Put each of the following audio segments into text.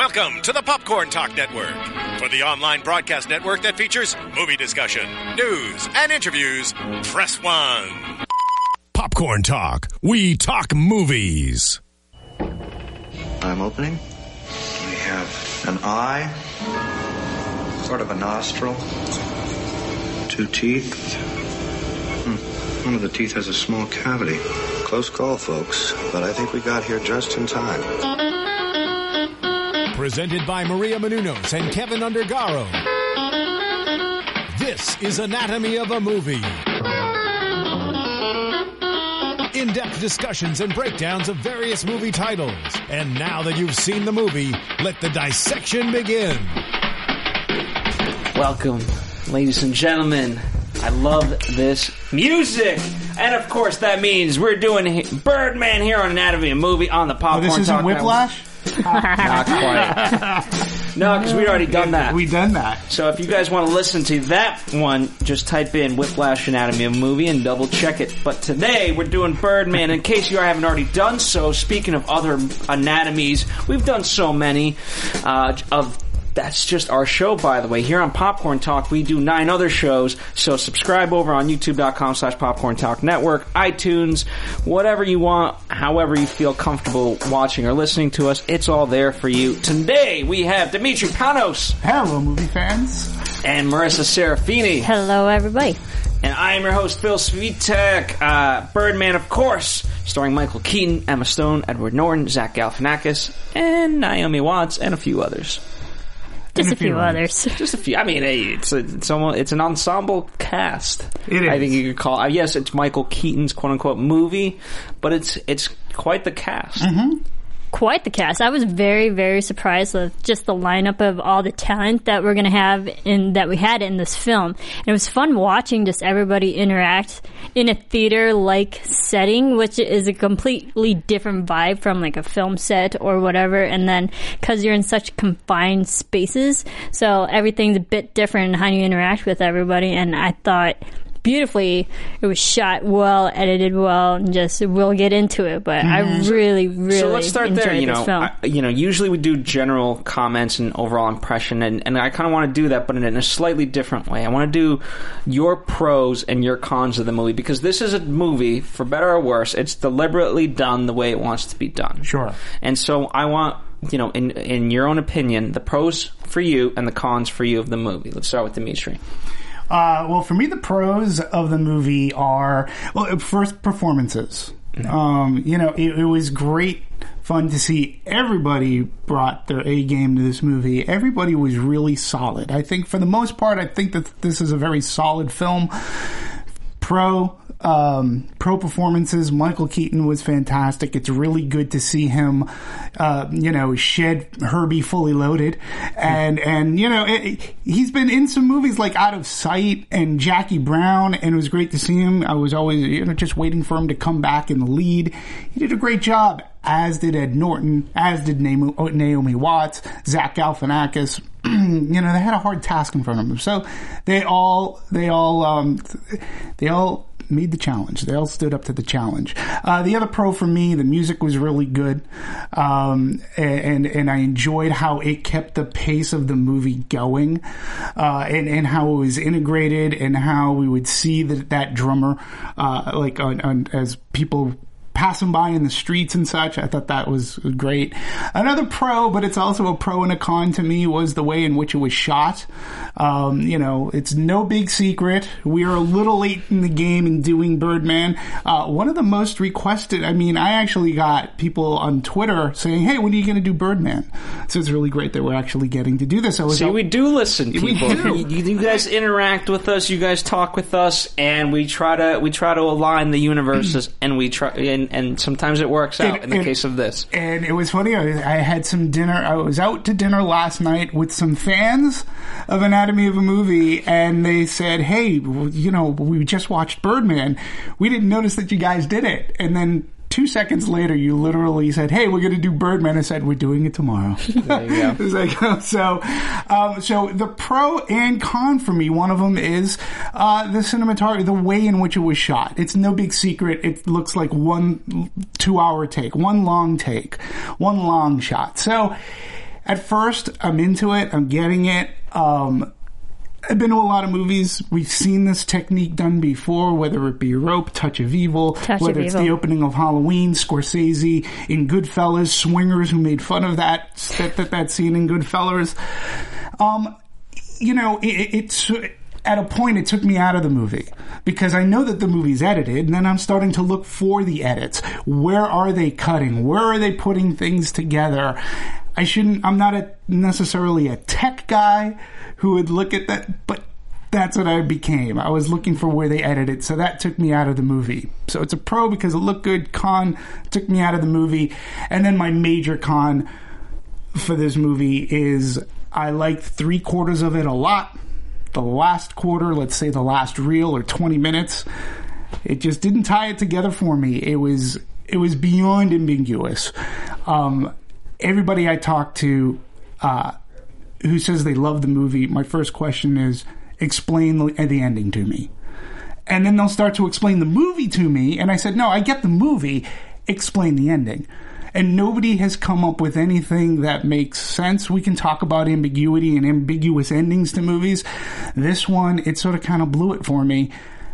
Welcome to the Popcorn Talk Network, for the online broadcast network that features movie discussion, news, and interviews. Press 1. Popcorn Talk. We talk movies. I'm opening. We have an eye, sort of a nostril, 2 teeth. One of the teeth has a small cavity. Close call, folks, but I think we got here just in time. Presented by Maria Menounos and Kevin Undergaro. This is Anatomy of a Movie. In-depth discussions and breakdowns of various movie titles. And now that you've seen the movie, let the dissection begin. Welcome, ladies and gentlemen. I love this music. And of course that means we're doing Birdman here on Anatomy of a Movie on the Popcorn Talk. This isn't Whiplash? Not quite. No, because we'd already done that. We've done that. So if you guys want to listen to that one, just type in Whiplash Anatomy of a Movie and double check it. But today we're doing Birdman. In case you haven't already done so, speaking of other anatomies, we've done so many that's just our show, by the way. Here on Popcorn Talk, we do 9 other shows, so subscribe over on youtube.com/Popcorn Talk Network, iTunes, whatever you want, however you feel comfortable watching or listening to us, it's all there for you. Today, we have Dimitri Panos. Hello, movie fans. And Marissa Serafini. Hello, everybody. And I am your host, Phil Svitek. Birdman, of course, starring Michael Keaton, Emma Stone, Edward Norton, Zach Galifianakis, and Naomi Watts, and a few others. Just a few others. Just a few. I mean, hey, it's an ensemble cast. It is. I think you could call it. Yes, it's Michael Keaton's quote-unquote movie, but it's quite the cast. Mm-hmm. Quite the cast. I was very, very surprised with just the lineup of all the talent that we're going to have that we had in this film. And it was fun watching just everybody interact in a theater-like setting, which is a completely different vibe from like a film set or whatever. And then because you're in such confined spaces, so everything's a bit different in how you interact with everybody. And I thought beautifully, it was shot well, edited well, and just we'll get into it. But I really, really so let's start there. This film. Usually we do general comments and overall impression, and I kind of want to do that, but in a slightly different way. I want to do your pros and your cons of the movie, because this is a movie, for better or worse, it's deliberately done the way it wants to be done. Sure. And so I want, in your own opinion, the pros for you and the cons for you of the movie. Let's start with Dimitri. Well, for me, the pros of the movie are, first, performances. It was great fun to see everybody brought their A game to this movie. Everybody was really solid. I think, for the most part, I think that this is a very solid film. Pro performances. Michael Keaton was fantastic. It's really good to see him, shed Herbie Fully Loaded. And he's been in some movies like Out of Sight and Jackie Brown, and it was great to see him. I was always, just waiting for him to come back in the lead. He did a great job, as did Ed Norton, as did Naomi Watts, Zach Galifianakis. They had a hard task in front of them. So they all made the challenge. They all stood up to the challenge. The other pro for me, the music was really good. And I enjoyed how it kept the pace of the movie going, and how it was integrated, and how we would see that drummer, as people passing by in the streets and such. I thought that was great. Another pro, but it's also a pro and a con to me, was the way in which it was shot. It's no big secret. We are a little late in the game in doing Birdman. One of the most requested, I actually got people on Twitter saying, hey, when are you going to do Birdman? So it's really great that we're actually getting to do this. We do listen, people. We do. You guys interact with us, you guys talk with us, and we try to align the universes, and we try, and sometimes it works out in the case of this. And it was funny, I had some dinner, I was out to dinner last night with some fans of Anatomy of a Movie, and they said, hey, we just watched Birdman. We didn't notice that you guys did it. And then 2 seconds later, you literally said, hey, we're going to do Birdman. I said, we're doing it tomorrow. There you go. It was like, so the pro and con for me, one of them is the cinematography, the way in which it was shot. It's no big secret. It looks like 1 2-hour take, one long shot. So at first, I'm into it. I'm getting it. I've been to a lot of movies. We've seen this technique done before, whether it be Rope, Touch of Evil, whether it's the opening of Halloween, Scorsese, in Goodfellas, Swingers, who made fun of that scene in Goodfellas. It's at a point it took me out of the movie because I know that the movie's edited, and then I'm starting to look for the edits. Where are they cutting? Where are they putting things together? I'm not necessarily a tech guy who would look at that, but that's what I became. I was looking for where they edited, so that took me out of the movie. So it's a pro because it looked good. Con took me out of the movie. And then my major con for this movie is I liked 3/4 of it a lot. The last quarter, let's say the last reel or 20 minutes, it just didn't tie it together for me. It was beyond ambiguous. Everybody I talked to who says they love the movie, my first question is, explain the ending to me. And then they'll start to explain the movie to me, and I said, no, I get the movie, explain the ending. And nobody has come up with anything that makes sense. We can talk about ambiguity and ambiguous endings to movies. This one, it sort of kind of blew it for me.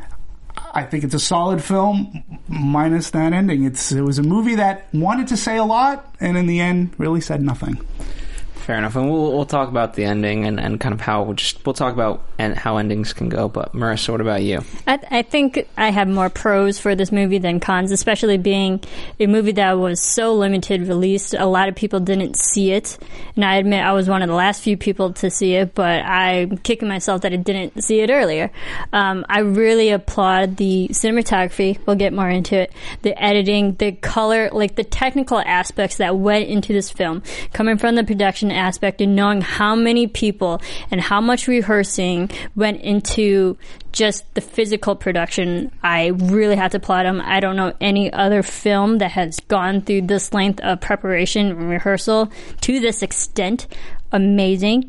I think it's a solid film, minus that ending. It was a movie that wanted to say a lot, and in the end, really said nothing. Fair enough, and we'll talk about the ending and kind of how we'll talk about how endings can go. But Marissa, what about you? I think I have more pros for this movie than cons, especially being a movie that was so limited release. A lot of people didn't see it, and I admit I was one of the last few people to see it, but I'm kicking myself that I didn't see it earlier. I really applaud the cinematography. We'll get more into it. The editing, the color, like the technical aspects that went into this film, coming from the production aspect and knowing how many people and how much rehearsing went into just the physical production. I really have to applaud them. I don't know any other film that has gone through this length of preparation and rehearsal to this extent. Amazing.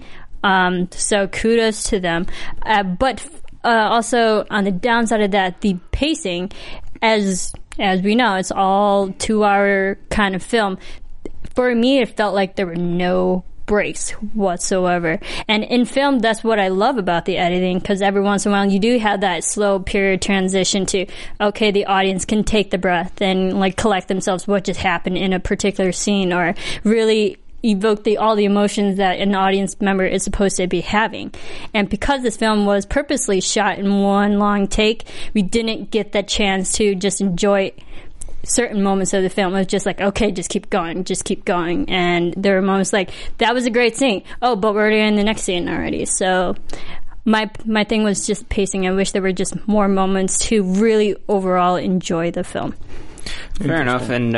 So kudos to them. But also on the downside of that, the pacing, as we know, it's all 2-hour kind of film. For me, it felt like there were no breaks whatsoever. And in film, that's what I love about the editing, because every once in a while you do have that slow period transition to, okay, the audience can take the breath and like collect themselves what just happened in a particular scene, or really evoke all the emotions that an audience member is supposed to be having. And because this film was purposely shot in one long take, we didn't get that chance to just enjoy certain moments of the film. It was just like, okay, just keep going. And there were moments like, that was a great scene. Oh, but we're already in the next scene already. So my thing was just pacing. I wish there were just more moments to really overall enjoy the film. Fair enough. And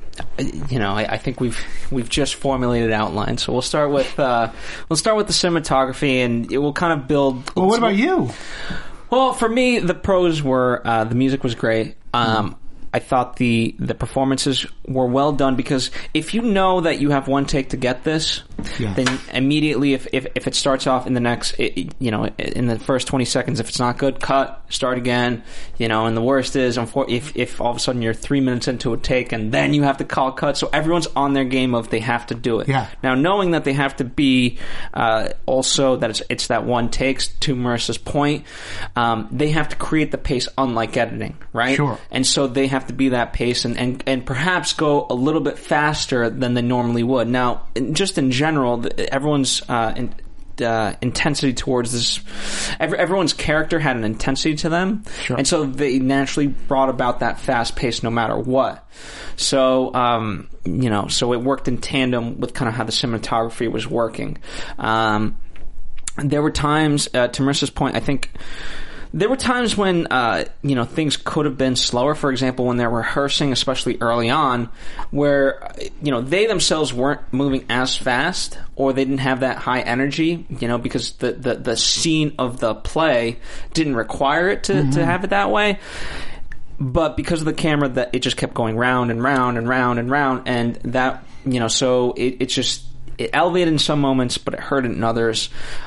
I think we've just formulated outlines. So we'll start with the cinematography, and it will kind of build. Well, what about you? Well, for me, the pros were the music was great. I thought the performances were well done, because if you know that you have one take to get this, then immediately if it starts off in the next, in the first 20 seconds, if it's not good, cut, start again, and the worst is if all of a sudden you're 3 minutes into a take and then you have to call cut, so everyone's on their game of they have to do it. Yeah. Now, knowing that they have to be also that it's that one takes, to Marissa's point, they have to create the pace unlike editing, right? Sure. And so they have to be that pace and perhaps go a little bit faster than they normally would. Now, just in general, everyone's intensity towards this, everyone's character had an intensity to them, sure. And so they naturally brought about that fast pace no matter what. So, so it worked in tandem with kind of how the cinematography was working. There were times, to Marissa's point, I think, there were times when, things could have been slower. For example, when they're rehearsing, especially early on, where, they themselves weren't moving as fast, or they didn't have that high energy, because the scene of the play didn't require it to have it that way. But because of the camera, that it just kept going round and round and round and round, and that, so it elevated in some moments, but it hurt in others.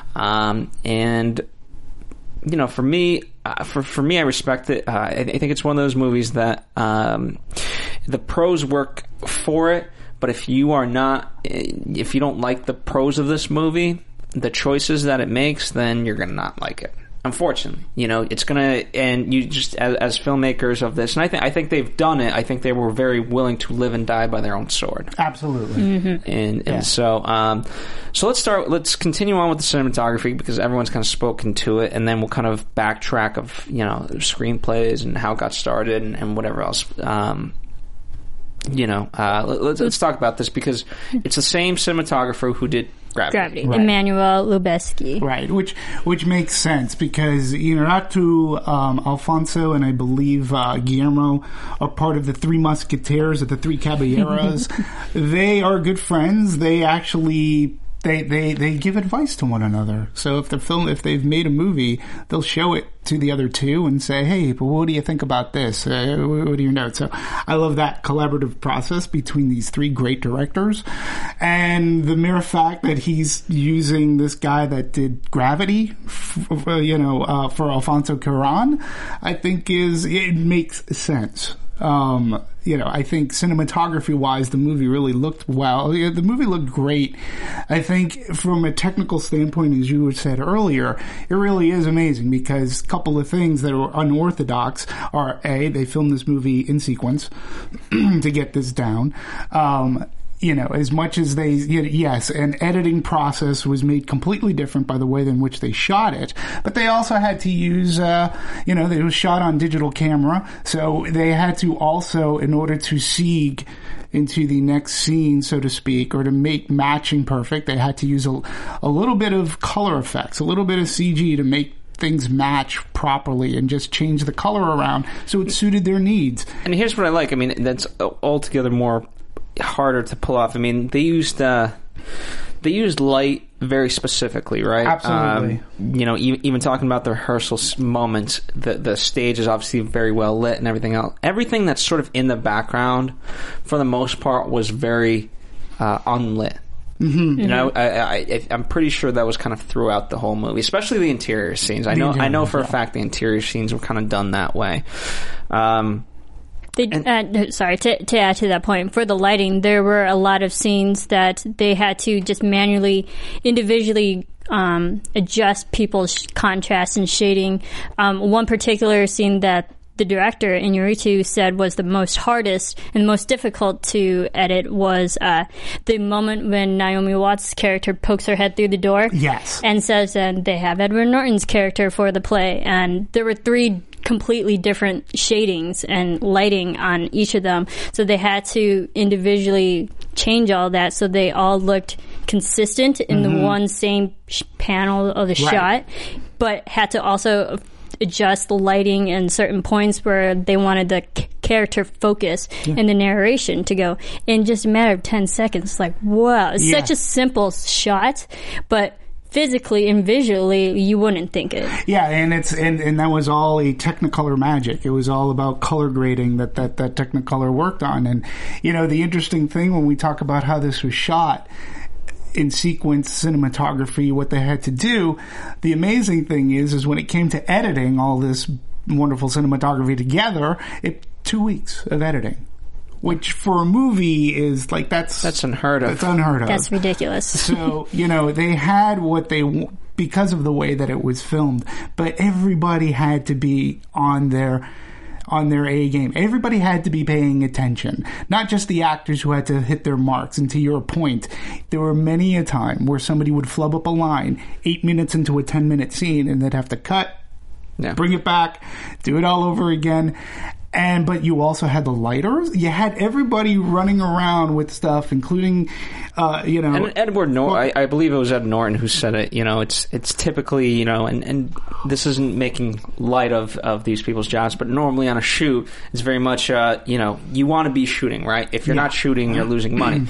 For me, I respect it. I think it's one of those movies that the pros work for it, but But if you don't like the pros of this movie, the choices that it makes, then you're going to not like it. Unfortunately, it's gonna, and you just as filmmakers of this, and I think they've done it. I think they were very willing to live and die by their own sword. Absolutely. Mm-hmm. And so let's continue on with the cinematography, because everyone's kind of spoken to it, and then we'll kind of backtrack of screenplays and how it got started and whatever else. Let's talk about this, because it's the same cinematographer who did Gravity. Right. Emmanuel Lubezki. Right, which makes sense, because Inarritu, Alfonso, and I believe Guillermo are part of the Three Musketeers, or the Three Caballeros. They are good friends. They actually they give advice to one another. So if they've made a movie, they'll show it to the other two and say, "Hey, but what do you think about this? What are your notes?" So I love that collaborative process between these three great directors, and the mere fact that he's using this guy that did Gravity, for Alfonso Cuarón, I think it makes sense. I think cinematography-wise, the movie really looked well. The movie looked great. I think from a technical standpoint, as you said earlier, it really is amazing, because a couple of things that are unorthodox are, A, they filmed this movie in sequence to get this down. As much as an editing process was made completely different by the way in which they shot it, but they also had to use, it was shot on digital camera, so they had to also, in order to seeg into the next scene, so to speak, or to make matching perfect, they had to use a little bit of color effects, a little bit of CG to make things match properly and just change the color around so it suited their needs. And here's what I like. I mean, that's altogether more harder to pull off. I mean, they used light very specifically, right? Absolutely. Even talking about the rehearsal moments, the stage is obviously very well lit and everything else. Everything that's sort of in the background, for the most part, was very unlit. Mm-hmm. I'm pretty sure that was kind of throughout the whole movie, especially the interior scenes. I know for a fact the interior scenes were kind of done that way. To add to that point, for the lighting, there were a lot of scenes that they had to just manually, individually adjust people's contrast and shading. One particular scene that the director, Inarritu, said was the most hardest and most difficult to edit was the moment when Naomi Watts' character pokes her head through the door. Yes. And says, and they have Edward Norton's character for the play. And there were 3 completely different shadings and lighting on each of them. So they had to individually change all that so they all looked consistent in the one same panel of the shot, but had to also adjust the lighting in certain points where they wanted the character focus and the narration to go in just a matter of 10 seconds. Like, wow, it's such a simple shot, but physically and visually, you wouldn't think it. Yeah, and and that was all a Technicolor magic. It was all about color grading that Technicolor worked on. And the interesting thing when we talk about how this was shot in sequence cinematography, what they had to do, the amazing thing is when it came to editing all this wonderful cinematography together, 2 weeks of editing. Which for a movie is like that's unheard of. That's unheard of. That's ridiculous. So they had what they because of the way that it was filmed, but everybody had to be on their A game. Everybody had to be paying attention, not just the actors who had to hit their marks. And to your point, there were many a time where somebody would flub up a line 8 minutes into a 10-minute scene, and they'd have to cut, bring it back, do it all over again. But you also had the lighters. You had everybody running around with stuff, including, And Edward Norton, I believe it was Ed Norton who said it. It's typically, and this isn't making light of these people's jobs, but normally on a shoot, it's very much, you want to be shooting, right? If you're not shooting, you're losing money.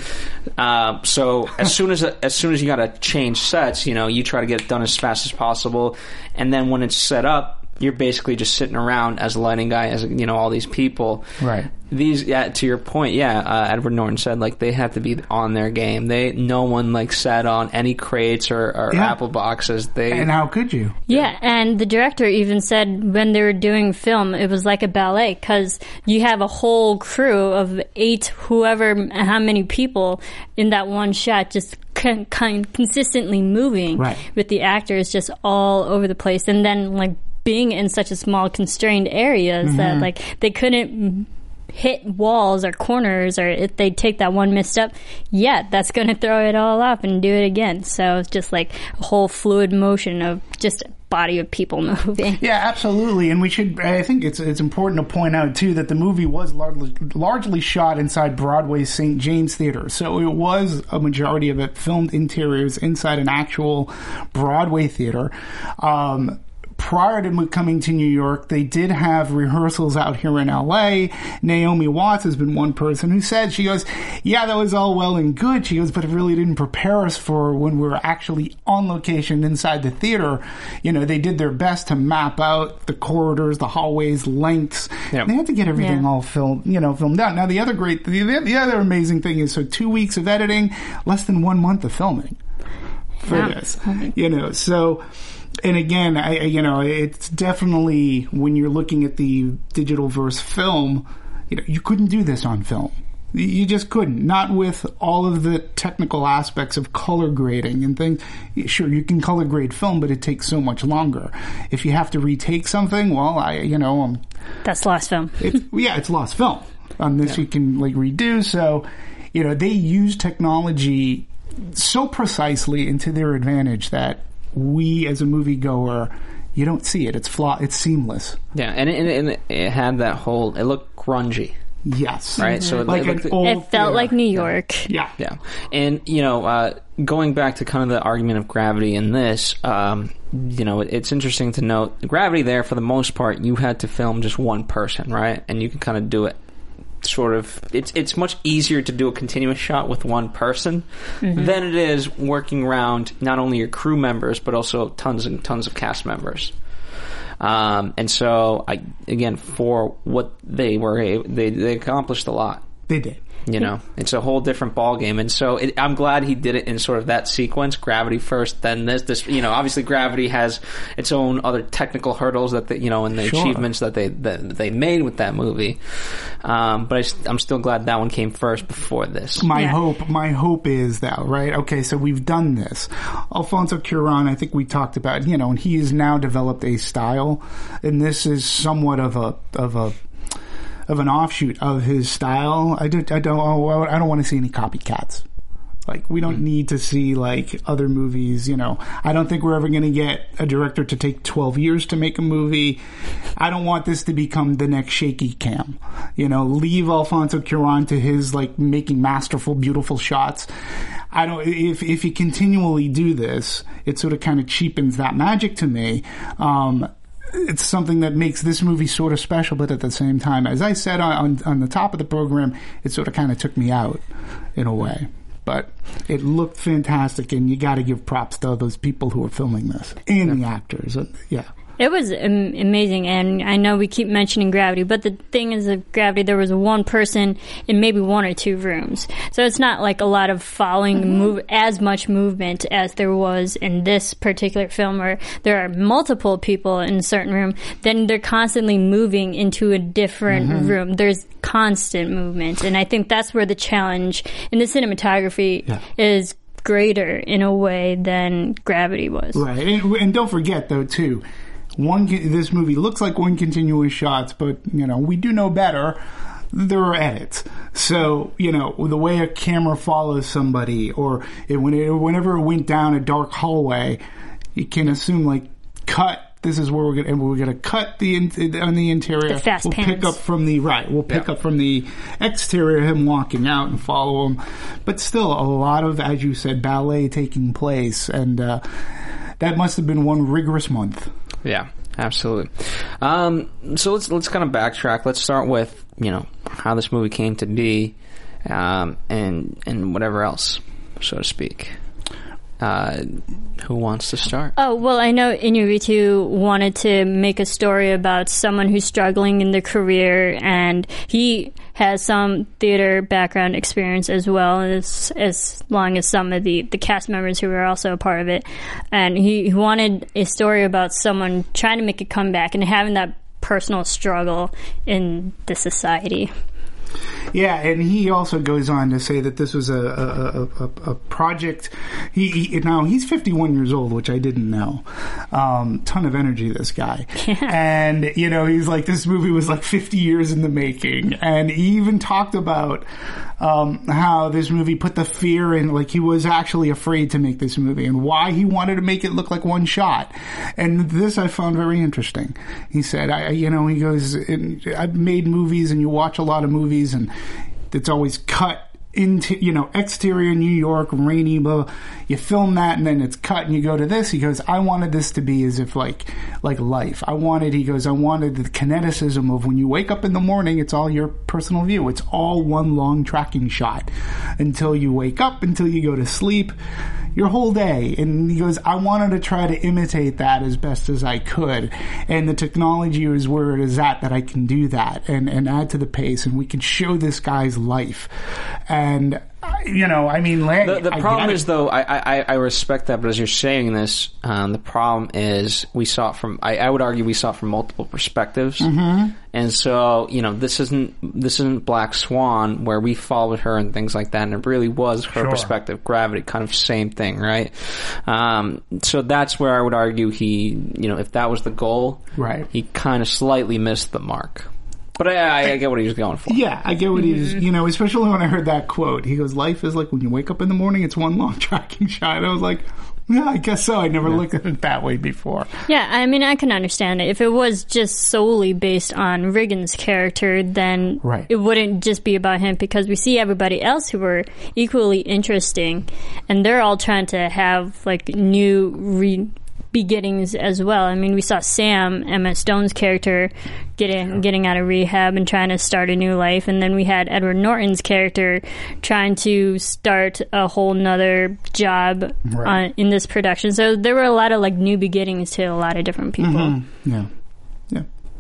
So as soon as you got to change sets, you try to get it done as fast as possible, and then when it's set up, you're basically just sitting around as a lighting guy, as all these people. Right. These, to your point, Edward Norton said they had to be on their game. No one sat on any crates or apple boxes. And how could you? Yeah, and the director even said when they were doing film, it was like a ballet because you have a whole crew of 8, how many people in that one shot, just consistently moving with the actors just all over the place, and then being in such a small constrained areas that they couldn't hit walls or corners, or if they take that one misstep, that's going to throw it all up and do it again. So it's just a whole fluid motion of just a body of people moving. Yeah, absolutely. And I think it's important to point out too that the movie was largely shot inside Broadway's St. James Theater. So it was a majority of it filmed interiors inside an actual Broadway theater. Prior to coming to New York, they did have rehearsals out here in L.A. Naomi Watts has been one person who said, she goes, yeah, that was all well and good. She goes, but it really didn't prepare us for when we were actually on location inside the theater. They did their best to map out the corridors, the hallways, lengths. Yep. They had to get everything all filmed out. Now, the other amazing thing is, 2 weeks of editing, less than 1 month of filming for this. So... And again, it's definitely, when you're looking at the digital verse film, you couldn't do this on film. You just couldn't. Not with all of the technical aspects of color grading and things. Sure, you can color grade film, but it takes so much longer. If you have to retake something, well, that's lost film. It's lost film. On this, you can redo. So, they use technology so precisely and to their advantage that we, as a moviegoer, you don't see it. It's it's seamless. Yeah, and it had that whole... It looked grungy. Yes. Right? So it felt like New York. Yeah. Yeah. And, going back to kind of the argument of Gravity in this, it's interesting to note, Gravity there, for the most part, you had to film just one person, right? And you can kind of do it it's much easier to do a continuous shot with one person than it is working around not only your crew members but also tons and tons of cast members. And so, for what they were, they accomplished a lot. They did. It's a whole different ball game, and so I'm glad he did it in sort of that sequence: Gravity first, then this. Obviously, Gravity has its own other technical hurdles that and the achievements that they made with that movie. But I'm still glad that one came first before this. My hope is that, right? Okay, so we've done this. Alfonso Cuarón, I think we talked about, and he has now developed a style, and this is somewhat of an offshoot of his style. I don't want to see any copycats. We don't need to see other movies. I don't think we're ever going to get a director to take 12 years to make a movie. I don't want this to become the next shaky cam. Leave Alfonso Cuarón to his making masterful, beautiful shots. If you continually do this, it sort of kind of cheapens that magic to me. It's something that makes this movie sort of special, but at the same time, as I said on the top of the program, it sort of kind of took me out in a way. But it looked fantastic, and you got to give props to those people who are filming this and the actors. It was amazing, and I know we keep mentioning Gravity, but the thing is that Gravity, there was one person in maybe 1 or 2 rooms. So it's not a lot of following as much movement as there was in this particular film, where there are multiple people in a certain room, then they're constantly moving into a different room. There's constant movement, and I think that's where the challenge in the cinematography is greater in a way than Gravity was. Right, and don't forget, though, too, this movie looks like one continuous shots, but, we do know better. There are edits. So, the way a camera follows somebody, or whenever it went down a dark hallway, you can assume, cut. This is where we're going to cut on the interior. The fast pans. Pick up from the exterior, him walking out, and follow him. But still, a lot of, as you said, ballet taking place, and that must have been one rigorous month. Yeah, absolutely. So let's kind of backtrack. Let's start with how this movie came to be, and whatever else, so to speak. Who wants to start? Oh, well, I know Inarritu wanted to make a story about someone who's struggling in their career, and he has some theater background experience as well, as long as some of the cast members who were also a part of it. And he wanted a story about someone trying to make a comeback and having that personal struggle in the society. Yeah, and he also goes on to say that this was a project. Now he's 51 years old, which I didn't know. Ton of energy, this guy. Yeah. And he's like, this movie was like 50 years in the making, and he even talked about how this movie put the fear in. Like, he was actually afraid to make this movie, and why he wanted to make it look like one shot. And this I found very interesting. He said, he goes, I've made movies, and you watch a lot of movies, and it's always cut into, exterior New York, rainy, blah. You film that, and then it's cut, and you go to this. He goes, I wanted this to be as if like life. I wanted the kineticism of when you wake up in the morning, it's all your personal view. It's all one long tracking shot until you wake up, until you go to sleep, your whole day. And he goes, I wanted to try to imitate that as best as I could. And the technology is where it is at that I can do that and add to the pace, and we can show this guy's life. And, the problem is, though, I respect that, but as you're saying this, the problem is we saw it from, I would argue we saw it from multiple perspectives. Mm-hmm. And so, this isn't Black Swan, where we followed her and things like that, and it really was her perspective. Gravity, kind of same thing, right? So that's where I would argue he, if that was the goal, right, he kind of slightly missed the mark. But I get what he was going for. Yeah, I get what he's, especially when I heard that quote. He goes, life is like when you wake up in the morning, it's one long tracking shot. I was like, yeah, I guess so. I never looked at it that way before. Yeah, I mean, I can understand it. If it was just solely based on Riggins' character, then it wouldn't just be about him, because we see everybody else who were equally interesting, and they're all trying to have, like, new beginnings as well. I mean, we saw Sam, Emma Stone's character, getting out of rehab and trying to start a new life, and then we had Edward Norton's character trying to start a whole nother job in this production. So there were a lot of new beginnings to a lot of different people. Mm-hmm. Yeah.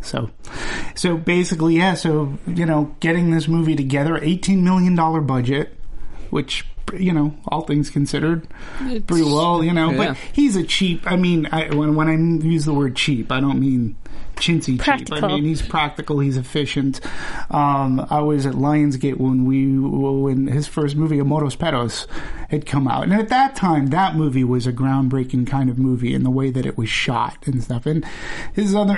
So basically, so getting this movie together, $18 million budget, which, all things considered, pretty well, but he's a cheap, when I use the word cheap, I don't mean chintzy practical. Cheap. I mean, he's practical, he's efficient. I was at Lionsgate when his first movie, Amores Perros, had come out. And at that time, that movie was a groundbreaking kind of movie in the way that it was shot and stuff. And his other,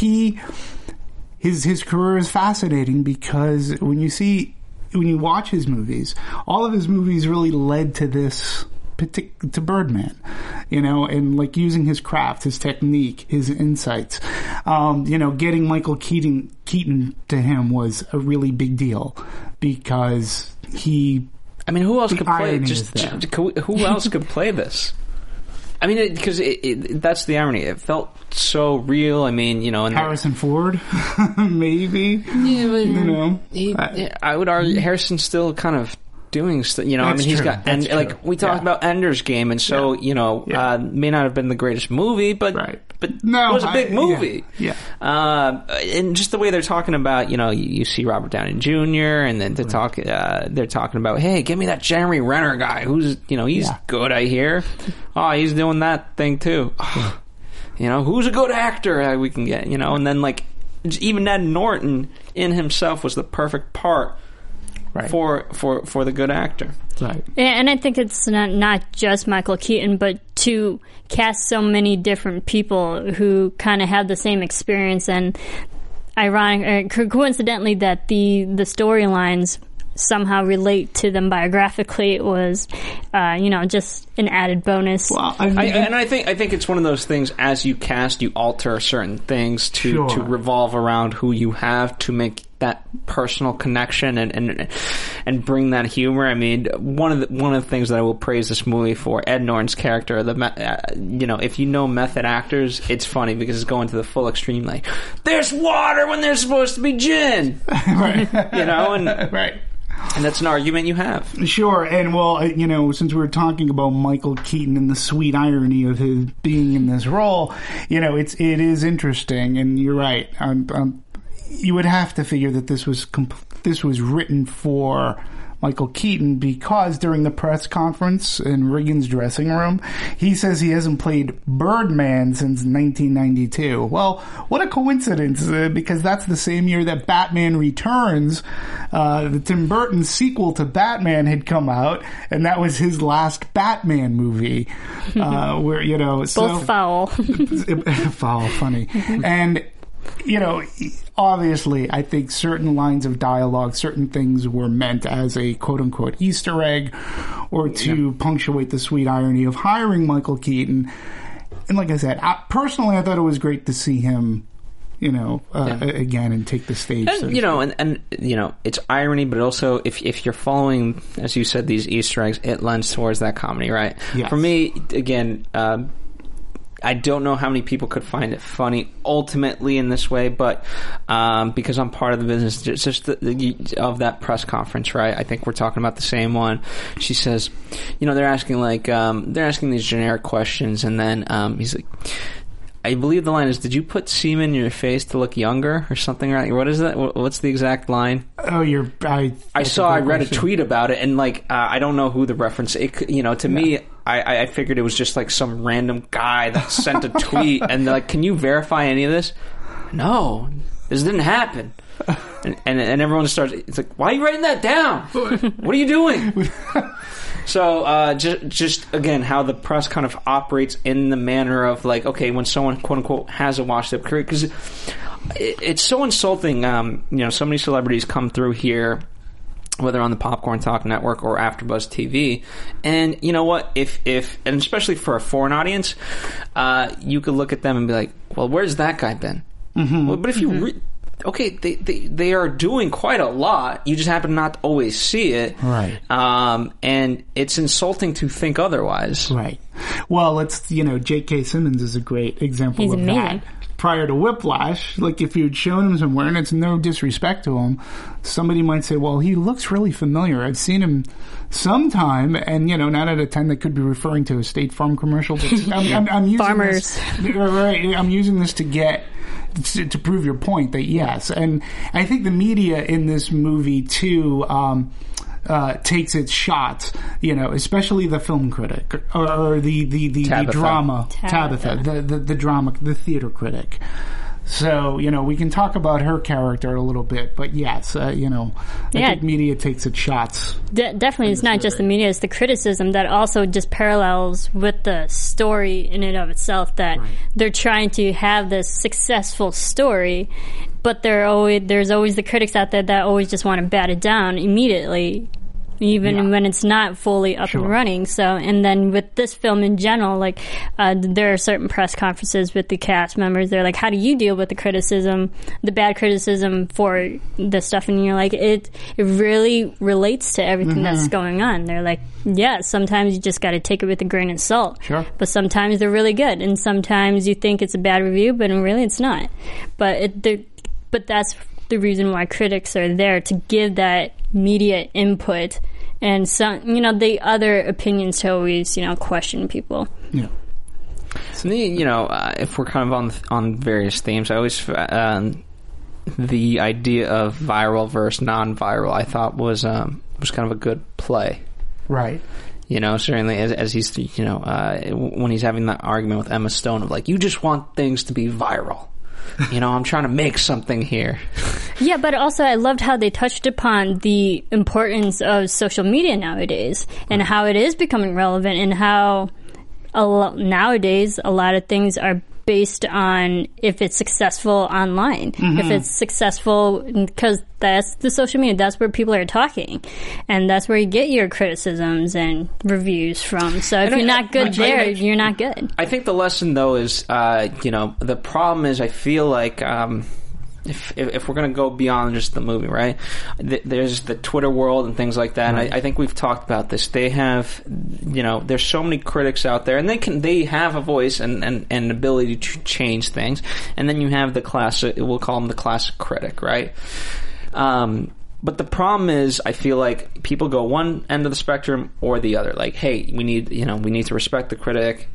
his career is fascinating, because when you watch his movies, all of his movies really led to this, to Birdman, and using his craft, his technique, his insights. Getting Michael Keaton to him was a really big deal, because he. I mean, who else could play? Who else could play this? I mean, because that's the irony. It felt so real. I mean, Harrison Ford, maybe. Yeah, but I would argue Harrison's still kind of doing stuff. He's got, and we talked about Ender's Game, and so may not have been the greatest movie, but no, it was a big movie. Yeah. And just the way they're talking about, you see Robert Downey Jr., and then they're talking about, hey, give me that Jeremy Renner guy who's, he's good, I hear. Oh, he's doing that thing too. Who's a good actor we can get, and then even Ed Norton in himself was the perfect part. Right. For the good actor. Right. Yeah, and I think it's not just Michael Keaton, but to cast so many different people who kind of have the same experience, and coincidentally that the storylines somehow relate to them biographically, it was just an added bonus. Well, I think it's one of those things, as you cast, you alter certain things to revolve around who you have, to make that personal connection and bring that humor. I mean, one of the things that I will praise this movie for, Ed Norton's character, if you know method actors, it's funny because it's going to the full extreme, there's water when there's supposed to be gin. Right. Right. And that's an argument you have. Sure, and well, since we were talking about Michael Keaton and the sweet irony of his being in this role, it is interesting, and you're right. You would have to figure that this was written for Michael Keaton, because during the press conference in Reagan's dressing room, he says he hasn't played Birdman since 1992. Well, what a coincidence, because that's the same year that Batman Returns, the Tim Burton sequel to Batman, had come out, and that was his last Batman movie, where, both foul. Foul, funny. And, obviously, I think certain lines of dialogue, certain things were meant as a quote-unquote Easter egg, or to punctuate the sweet irony of hiring Michael Keaton. And like I said, personally, I thought it was great to see him, again, and take the stage. And, it's irony, but also if you're following, as you said, these Easter eggs, it lends towards that comedy, right? Yes. For me, again, I don't know how many people could find it funny ultimately in this way, but because I'm part of the business, just of that press conference, right? I think we're talking about the same one. She says, they're asking these generic questions, and then he's like, I believe the line is, "Did you put semen in your face to look younger?" or something, right? What is that? What's the exact line? Oh, I read a tweet about it, and I don't know who the reference. To me, I figured it was just like some random guy that sent a tweet, and they're like, "Can you verify any of this?" No, this didn't happen. And everyone starts. It's like, why are you writing that down? What are you doing? So, just again, how the press kind of operates in the manner of like, okay, when someone quote unquote has a washed up career, because it's so insulting. So many celebrities come through here, whether on the Popcorn Talk Network or AfterBuzz TV, and you know what? If and especially for a foreign audience, you could look at them and be like, well, where's that guy been? Mm-hmm. Well, but if you okay, they are doing quite a lot. You just happen not to always see it, right? And it's insulting to think otherwise, right? Well, J.K. Simmons is a great example of amazing. that. Prior to Whiplash, like if you'd shown him somewhere, and it's no disrespect to him, somebody might say, well, he looks really familiar. I've seen him sometime, and 9 out of 10 that could be referring to a State Farm commercial. But I'm using Farmers. Right, I'm using this to prove your point that yes. And I think the media in this movie too takes its shots, especially the film critic or the drama Tabitha, the drama, the theater critic. So, we can talk about her character a little bit, but yes, I think media takes its shots. Definitely, it's not just the media, it's the criticism that also just parallels with the story in and of itself, that they're trying to have this successful story, but there's always the critics out there that always just want to bat it down immediately, even when it's not fully up and running. So, and then with this film in general, there are certain press conferences with the cast members. They're like, how do you deal with the criticism, the bad criticism for the stuff? And you're like, it really relates to everything that's going on. They're like, yeah, sometimes you just got to take it with a grain of salt. Sure. But sometimes they're really good. And sometimes you think it's a bad review, but really it's not. But that's the reason why critics are there, to give that media input and some, the other opinions to always, question people. Yeah. So, if we're kind of on various themes, I always the idea of viral versus non-viral, I thought was kind of a good play. Right. Certainly as he's, when he's having that argument with Emma Stone of like, you just want things to be viral. I'm trying to make something here. Yeah, but also I loved how they touched upon the importance of social media nowadays and how it is becoming relevant, and how nowadays a lot of things are based on if it's successful online, if it's successful, because that's the social media, that's where people are talking, and that's where you get your criticisms and reviews from. So if you're not good there, you're not good. I think the lesson though is, the problem is, I feel like if we're going to go beyond just the movie, right? There's the Twitter world and things like that. Right. And I think we've talked about this. They have, there's so many critics out there, and they have a voice and an ability to change things. And then you have the classic, we'll call them the classic critic, right? But the problem is, I feel like people go one end of the spectrum or the other. Like, hey, we need to respect the critic,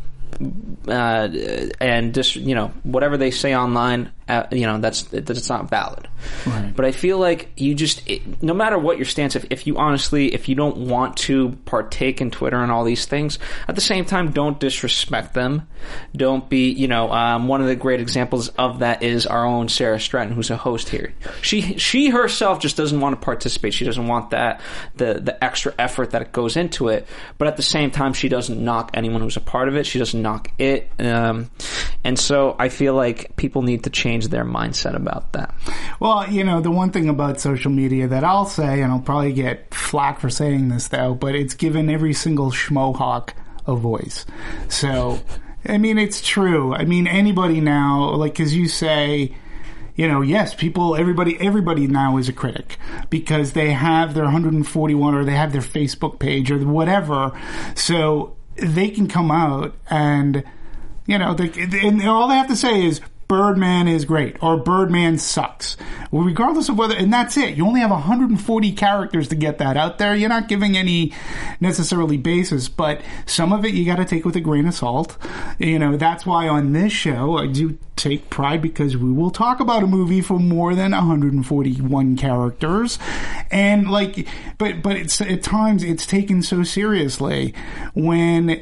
and just whatever they say online, that's not valid. Right. But I feel like no matter what your stance, if you don't want to partake in Twitter and all these things, at the same time, don't disrespect them. Don't be, one of the great examples of that is our own Sarah Stratton, who's a host here. She herself just doesn't want to participate. She doesn't want that the extra effort that goes into it. But at the same time, she doesn't knock anyone who's a part of it. She doesn't knock it. And so I feel like people need to change their mindset about that. Well, the one thing about social media that I'll say, and I'll probably get flack for saying this though, but it's given every single schmohawk a voice. So, I mean, it's true. I mean, anybody now, like as you say, yes, everybody now is a critic because they have their 141 or they have their Facebook page or whatever. So they can come out and, and all they have to say is, Birdman is great, or Birdman sucks. Well, regardless of whether, and that's it. You only have 140 characters to get that out there. You're not giving any necessarily basis, but some of it you got to take with a grain of salt. That's why on this show I do take pride because we will talk about a movie for more than 141 characters, and but it's at times it's taken so seriously when.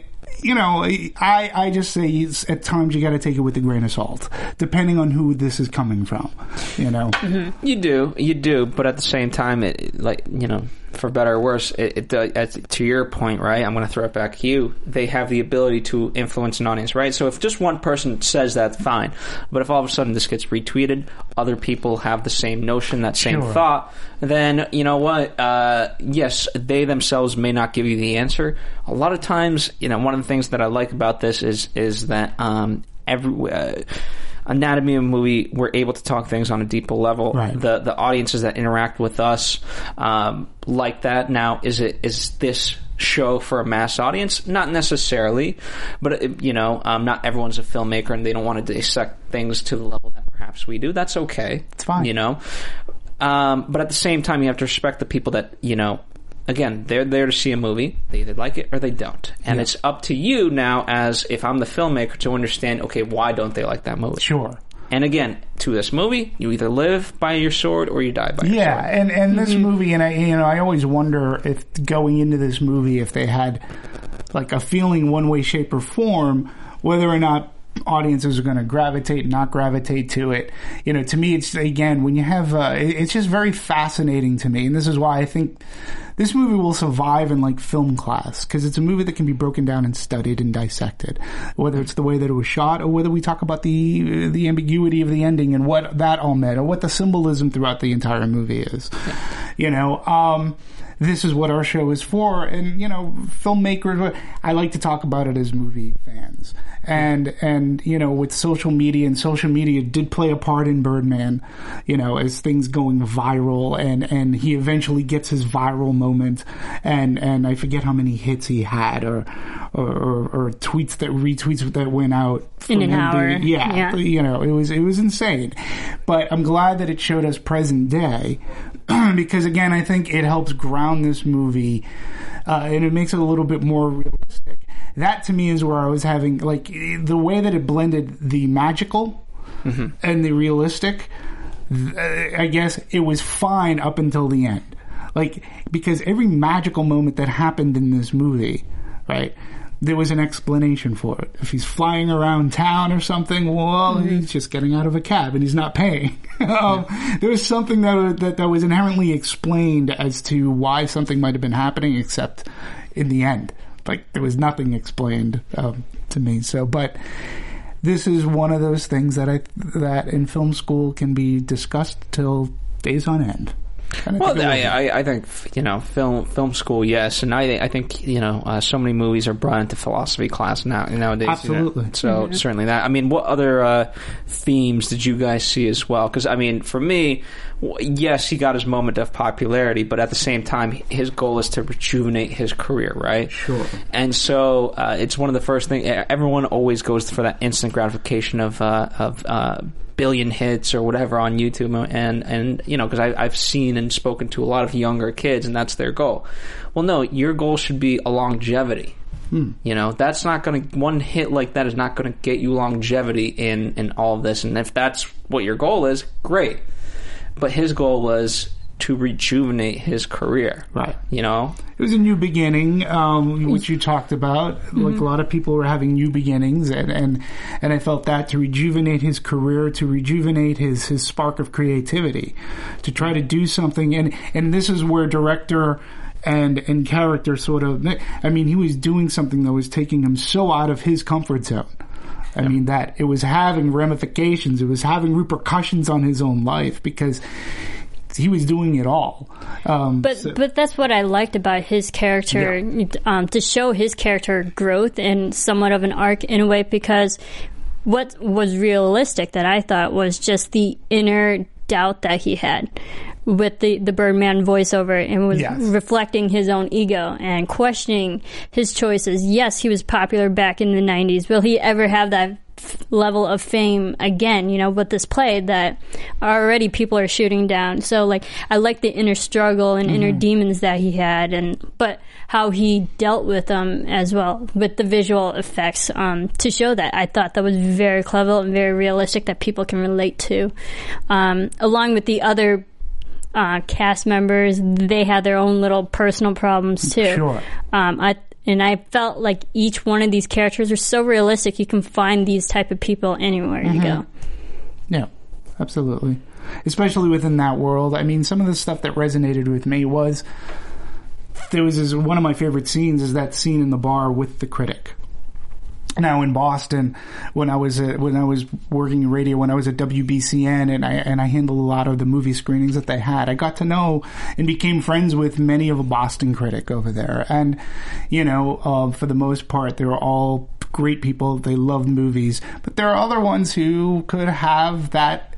I just say at times you got to take it with a grain of salt, depending on who this is coming from. Mm-hmm. You do, but at the same time, for better or worse, to your point, right? I'm going to throw it back to you. They have the ability to influence an audience, right? So if just one person says that, fine. But if all of a sudden this gets retweeted, other people have the same notion, that same thought, then you know what? Yes, they themselves may not give you the answer. A lot of times, one of the things that I like about this is that Anatomy of a Movie, we're able to talk things on a deeper level. Right. The audiences that interact with us like that. Now, is this show for a mass audience? Not necessarily, but not everyone's a filmmaker and they don't want to dissect things to the level that perhaps we do. That's okay. It's fine. But at the same time, you have to respect the people that Again, they're there to see a movie. They either like it or they don't. And it's up to you now, as if I'm the filmmaker, to understand, okay, why don't they like that movie? Sure. And again, to this movie, you either live by your sword or you die by your sword. Yeah, and this movie, and I always wonder if going into this movie, if they had like a feeling one way, shape, or form, whether or not audiences are going to not gravitate to it. To me, it's, again, when you have, it's just very fascinating to me. And this is why I think this movie will survive in like film class, because it's a movie that can be broken down and studied and dissected, whether it's the way that it was shot or whether we talk about the ambiguity of the ending and what that all meant or what the symbolism throughout the entire movie is. This is what our show is for, and filmmakers, I like to talk about it as movie fans, and with social media, and social media did play a part in Birdman, as things going viral, and he eventually gets his viral moment, and I forget how many hits he had, or retweets that went out in an hour. Yeah. It was insane, but I'm glad that it showed us present day. Because again, I think it helps ground this movie, and it makes it a little bit more realistic. That to me is where I was having, like, the way that it blended the magical and the realistic. I guess it was fine up until the end, because every magical moment that happened in this movie, right? There was an explanation for it. If he's flying around town or something, well, he's just getting out of a cab and he's not paying. There was something that was inherently explained as to why something might have been happening, except in the end. There was nothing explained to me. So, but this is one of those things that in film school can be discussed till days on end. Well, I think film school, yes, and I think so many movies are brought into philosophy class nowadays. Absolutely. So certainly that. I mean, what other themes did you guys see as well? Because for me, yes, he got his moment of popularity, but at the same time, his goal is to rejuvenate his career, right? Sure. And so it's one of the first things. Everyone always goes for that instant gratification of billion hits or whatever on YouTube, and you know, because I've seen and spoken to a lot of younger kids, and that's their goal. Well, no, your goal should be a longevity. You know, that's not going to, one hit like that is not going to get you longevity in all of this. And if that's what your goal is, great. But his goal was to rejuvenate his career. Right. You know? It was a new beginning, which you talked about. Like a lot of people were having new beginnings, and I felt that to rejuvenate his career, to rejuvenate his spark of creativity, to try to do something. And this is where director and character sort of, I mean, he was doing something that was taking him so out of his comfort zone. I mean, that it was having ramifications, it was having repercussions on his own life, because he was doing it all. But that's what I liked about his character, to show his character growth and somewhat of an arc in a way, because what was realistic that I thought was just the inner doubt that he had with the Birdman voiceover, and was reflecting his own ego and questioning his choices. Yes, he was popular back in the 90s. Will he ever have that level of fame again, you know, with this play that already people are shooting down? So, like, I like the inner struggle and inner demons that he had, but how he dealt with them as well, with the visual effects, to show that. I thought that was very clever and very realistic, that people can relate to. Along with the other cast members, they had their own little personal problems too. Sure. I felt like each one of these characters are so realistic. You can find these type of people anywhere you go. Yeah, absolutely. Especially within that world. I mean, some of the stuff that resonated with me was, one of my favorite scenes is that scene in the bar with the critic. Now in Boston, when I was working in radio, when I was at WBCN, and I handled a lot of the movie screenings that they had, I got to know and became friends with many of a Boston critic over there. And, you know, for the most part, they were all great people. They loved movies, but there are other ones who could have that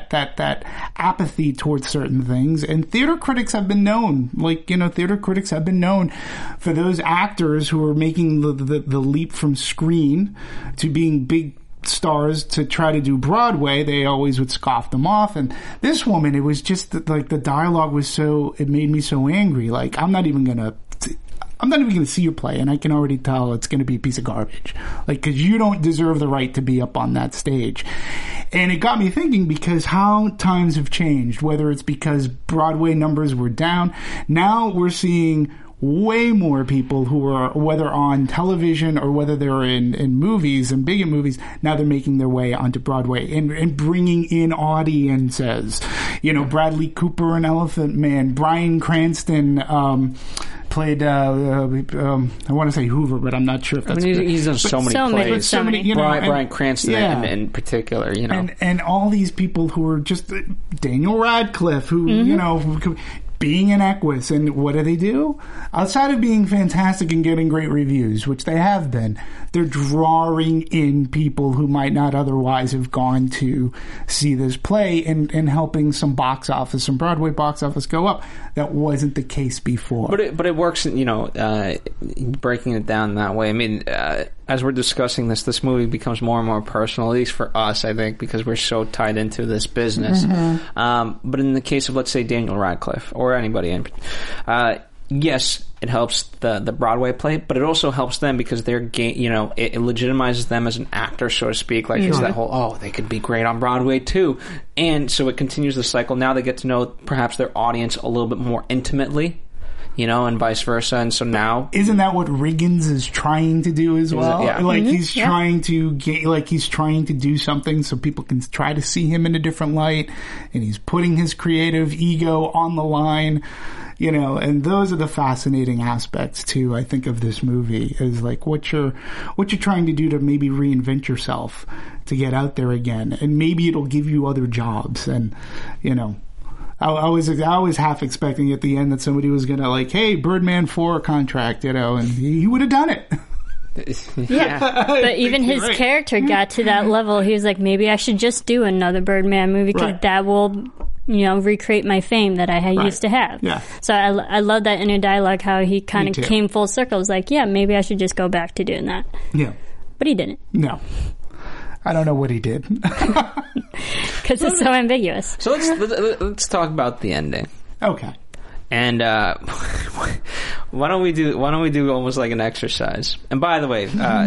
apathy towards certain things. And theater critics have been known, for those actors who are making the leap from screen to being big stars to try to do Broadway. They always would scoff them off. And this woman, it was just like the dialogue was it made me so angry. Like, I'm not even going to see your play, and I can already tell it's going to be a piece of garbage. Like, because you don't deserve the right to be up on that stage. And it got me thinking, because how times have changed, whether it's because Broadway numbers were down. Now we're seeing way more people who are, whether on television or whether they're in movies and big movies, now they're making their way onto Broadway and bringing in audiences. You know, Bradley Cooper in Elephant Man, Bryan Cranston, played, I want to say Hoover, but I'm not sure if that's... he's done so many plays. So many. You know, Bryan Cranston in particular, you know. And all these people who are just... Daniel Radcliffe, who, you know... Being in Equus, and what do? Outside of being fantastic and getting great reviews, which they have been, they're drawing in people who might not otherwise have gone to see this play, and helping some Broadway box office go up. That wasn't the case before. But it works, you know, breaking it down that way. I mean, as we're discussing this movie becomes more and more personal, at least for us, I think, because we're so tied into this business. But in the case of, let's say, Daniel Radcliffe or anybody, yes, it helps the Broadway play, but it also helps them because they're it legitimizes them as an actor, so to speak. Like, it's that whole, they could be great on Broadway too. And so it continues the cycle. Now they get to know perhaps their audience a little bit more intimately, you know, and vice versa. And so now... Isn't that what Riggins is trying to do as well? Yeah. Like, he's trying to he's trying to do something so people can try to see him in a different light, and he's putting his creative ego on the line, you know, and those are the fascinating aspects too, I think, of this movie, is like what you're trying to do to maybe reinvent yourself to get out there again, and maybe it'll give you other jobs. And, you know, I was half expecting at the end that somebody was gonna, like, hey, Birdman 4 contract, you know, and he would have done it. Yeah, but even his character got to that level. He was like, maybe I should just do another Birdman movie, because that will, you know, recreate my fame that I used to have. Yeah. So I love that inner dialogue, how he kind of came full circle. It was like, yeah, maybe I should just go back to doing that. Yeah. But he didn't. No. I don't know what he did. Because it's so ambiguous. So let's talk about the ending. Okay. And why don't we do almost like an exercise? And by the way,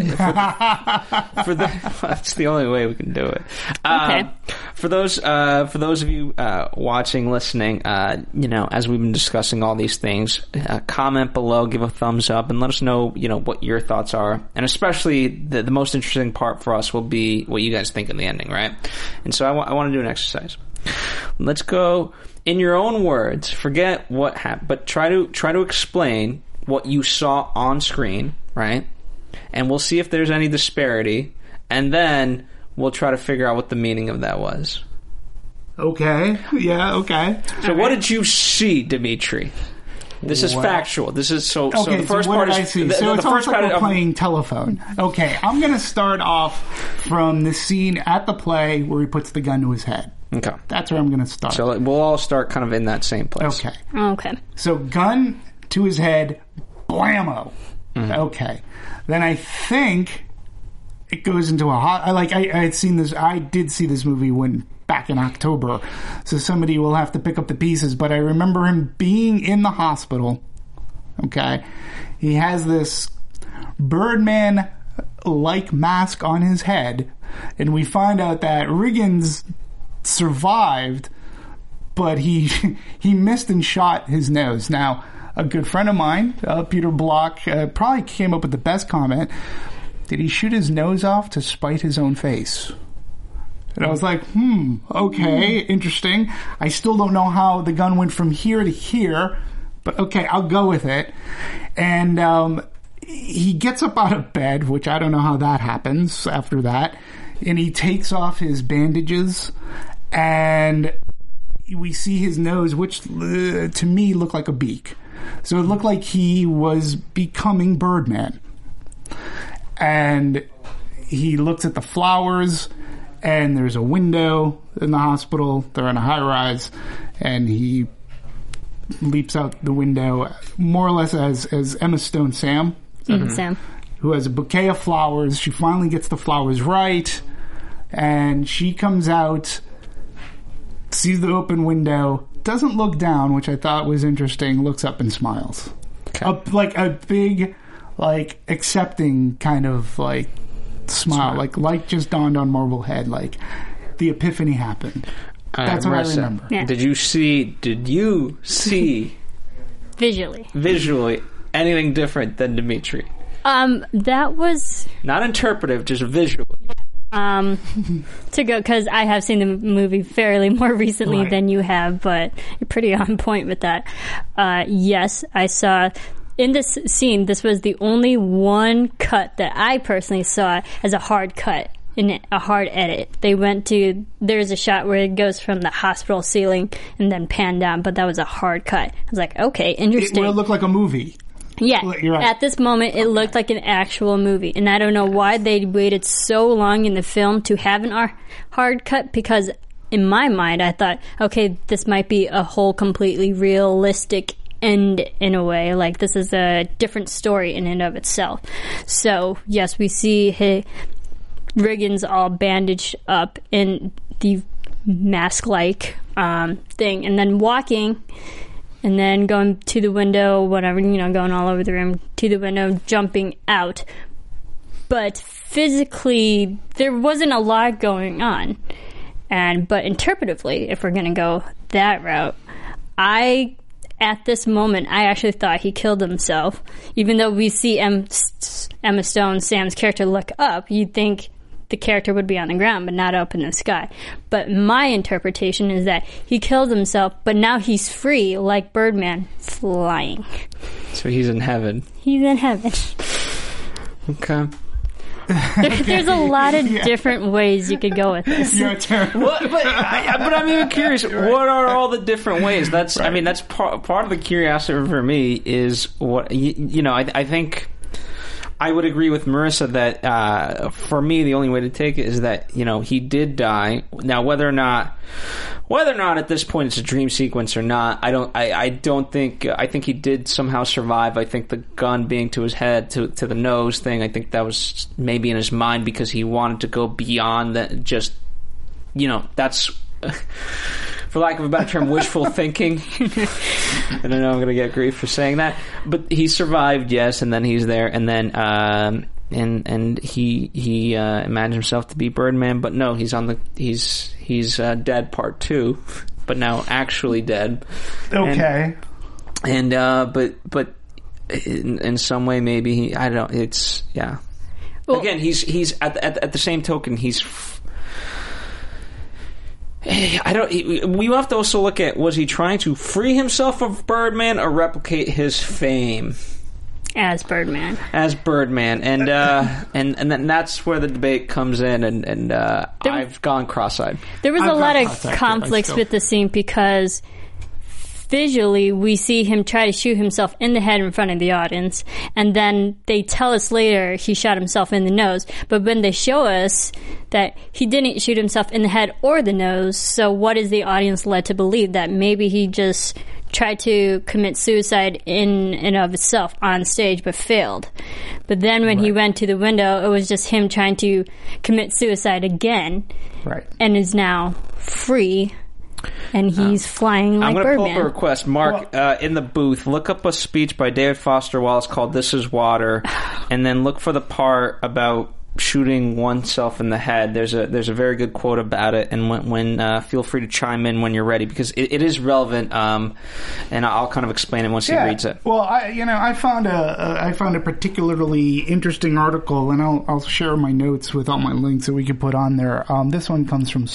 that's the only way we can do it. Okay. For those of you watching, listening, as we've been discussing all these things, comment below, give a thumbs up, and let us know what your thoughts are. And especially the most interesting part for us will be what you guys think of the ending, right? And so I want to do an exercise. Let's go. In your own words, forget what happened, but try to explain what you saw on screen, right? And we'll see if there's any disparity, and then we'll try to figure out what the meaning of that was. Okay. Yeah, okay. So what did you see, Dimitri? This is factual. This is so the first part is... So it's almost like we're playing telephone. Okay, I'm going to start off from the scene at the play where he puts the gun to his head. Okay. That's where I'm going to start. So we'll all start kind of in that same place. Okay. Okay. So gun to his head, blammo. Mm-hmm. Okay. Then I think it goes into a hot... I had seen this... I did see this movie back in October, so somebody will have to pick up the pieces, but I remember him being in the hospital. Okay. He has this Birdman-like mask on his head, and we find out that Riggins survived, but he missed and shot his nose. Now, a good friend of mine, Peter Block, probably came up with the best comment. Did he shoot his nose off to spite his own face? And I was like, okay, interesting. I still don't know how the gun went from here to here, but okay, I'll go with it. And he gets up out of bed, which I don't know how that happens after that, and he takes off his bandages, and we see his nose, which to me looked like a beak. So it looked like he was becoming Birdman. And he looks at the flowers, and there's a window in the hospital. They're in a high-rise, and he leaps out the window, more or less as Emma Stone Sam. Sam. Who has a bouquet of flowers. She finally gets the flowers right, and she comes out, sees the open window, doesn't look down, which I thought was interesting, looks up and smiles. Okay. Like a big, accepting kind of, smile. Like just dawned on Marblehead. Like, the epiphany happened. That's what Marissa, I remember. Yeah. Did you see visually anything different than Dimitri? That was not interpretive, just visually. To go, because I have seen the movie fairly more recently than you have, but you're pretty on point with that. Yes, I saw in this scene, this was the only one cut that I personally saw as a hard cut, in a hard edit. There's a shot where it goes from the hospital ceiling and then pan down, but that was a hard cut. I was like, okay, interesting. It looked like a movie. Yeah, you're right. At this moment, it looked like an actual movie. And I don't know why they waited so long in the film to have an hard cut, because in my mind, I thought, okay, this might be a whole completely realistic end in a way. Like, this is a different story in and of itself. So, yes, we see Riggins all bandaged up in the mask-like thing, and then walking... And then going to the window, whatever, going all over the room, to the window, jumping out. But physically, there wasn't a lot going on. But interpretively, if we're going to go that route, at this moment, I actually thought he killed himself. Even though we see Emma Stone, Sam's character, look up, you'd think the character would be on the ground, but not up in the sky. But my interpretation is that he killed himself, but now he's free, like Birdman, flying. So he's in heaven. He's in heaven. Okay. There's a lot of different ways you could go with this. You're terrible. But I'm even curious. Right. What are all the different ways? That's right. I mean, that's part of the curiosity for me is what I think. I would agree with Marissa that for me the only way to take it is that he did die. Now whether or not at this point it's a dream sequence or not, I think he did somehow survive. I think the gun being to his head, to the nose thing, I think that was maybe in his mind because he wanted to go beyond that. Just that's. For lack of a better term, wishful thinking. And I know I'm going to get grief for saying that, but he survived, yes, and then he's there, and then and he imagined himself to be Birdman, but no, he's dead part 2, but now actually dead. Okay. And but in some way maybe I don't. It's yeah. Well, again, he's at the same token he's. We have to also look at, was he trying to free himself of Birdman or replicate his fame as Birdman? As Birdman, and then that's where the debate comes in, and I've gone cross-eyed. There was a lot of conflicts with the scene because visually we see him try to shoot himself in the head in front of the audience, and then they tell us later he shot himself in the nose, but when they show us that he didn't shoot himself in the head or the nose, so what is the audience led to believe? That maybe he just tried to commit suicide in and of itself on stage but failed. But then when he went to the window, it was just him trying to commit suicide again, and is now free. And he's flying like Birdman. I'm going to pull up a request. Mark, in the booth, look up a speech by David Foster Wallace called This Is Water, and then look for the part about shooting oneself in the head. There's a very good quote about it, and when feel free to chime in when you're ready, because it is relevant, and I'll kind of explain it once he reads it. Well, I found a particularly interesting article, and I'll share my notes with all my links that we could put on there. This one comes from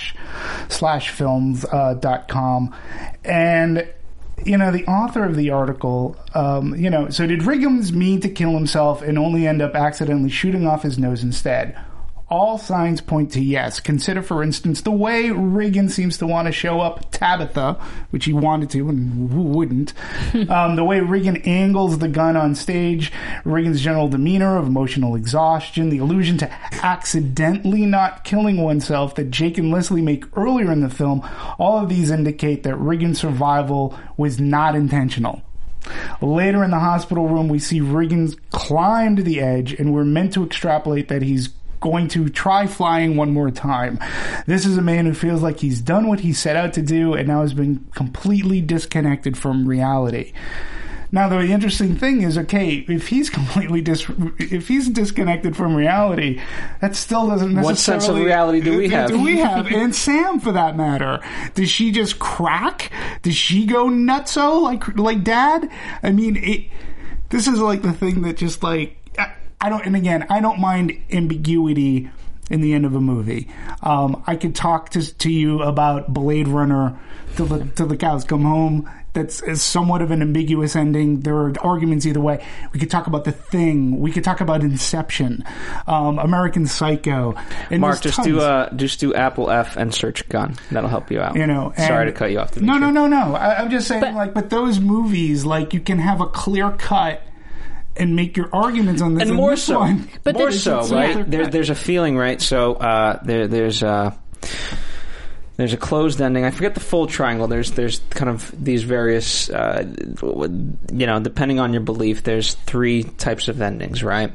slashfilms.com, and the author of the article, so did Riggins mean to kill himself and only end up accidentally shooting off his nose instead? All signs point to yes. Consider, for instance, the way Riggins seems to want to show up Tabitha, which he wanted to, and who wouldn't. The way Riggins angles the gun on stage, Riggins' general demeanor of emotional exhaustion, the allusion to accidentally not killing oneself that Jake and Leslie make earlier in the film, all of these indicate that Riggins' survival was not intentional. Later in the hospital room, we see Riggins climb to the edge, and we're meant to extrapolate that he's going to try flying one more time. This is a man who feels like he's done what he set out to do and now has been completely disconnected from reality. Now, the interesting thing is, okay, if he's disconnected from reality, that still doesn't necessarily... What sense of reality do we have? And Sam, for that matter. Does she just crack? Does she go nutso like Dad? I mean, this is like the thing that just like... I don't mind ambiguity in the end of a movie. I could talk to you about Blade Runner till the cows come home. That's somewhat of an ambiguous ending. There are arguments either way. We could talk about The Thing. We could talk about Inception, American Psycho. And Mark, just do Apple F and search gun. That'll help you out. Sorry to cut you off. No. I'm just saying, but those movies, you can have a clear cut and make your arguments on this. And more so, one. But more so, right? There's a feeling, right? So there's a closed ending. I forget the full triangle. There's kind of these various, depending on your belief, there's 3 types of endings, right?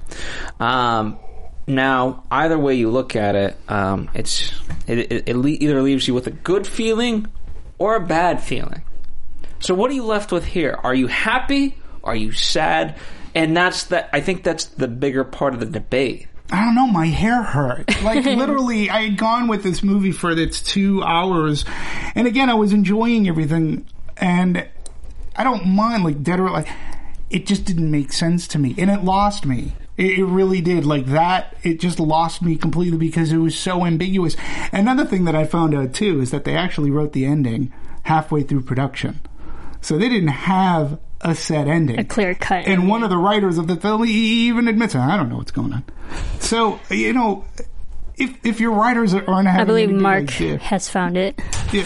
Now, either way you look at it, it either leaves you with a good feeling or a bad feeling. So what are you left with here? Are you happy? Are you sad? And I think that's the bigger part of the debate. I don't know, my hair hurt. Literally, I had gone with this movie for its 2 hours. And again, I was enjoying everything. And I don't mind, Dead or Alive. It just didn't make sense to me. And it lost me. It really did. It just lost me completely because it was so ambiguous. Another thing that I found out, too, is that they actually wrote the ending halfway through production. So they didn't have a set ending. A clear cut. And one of the writers of the film, he even admits, I don't know what's going on. So, if your writers aren't having... I believe Mark has found it. Yeah.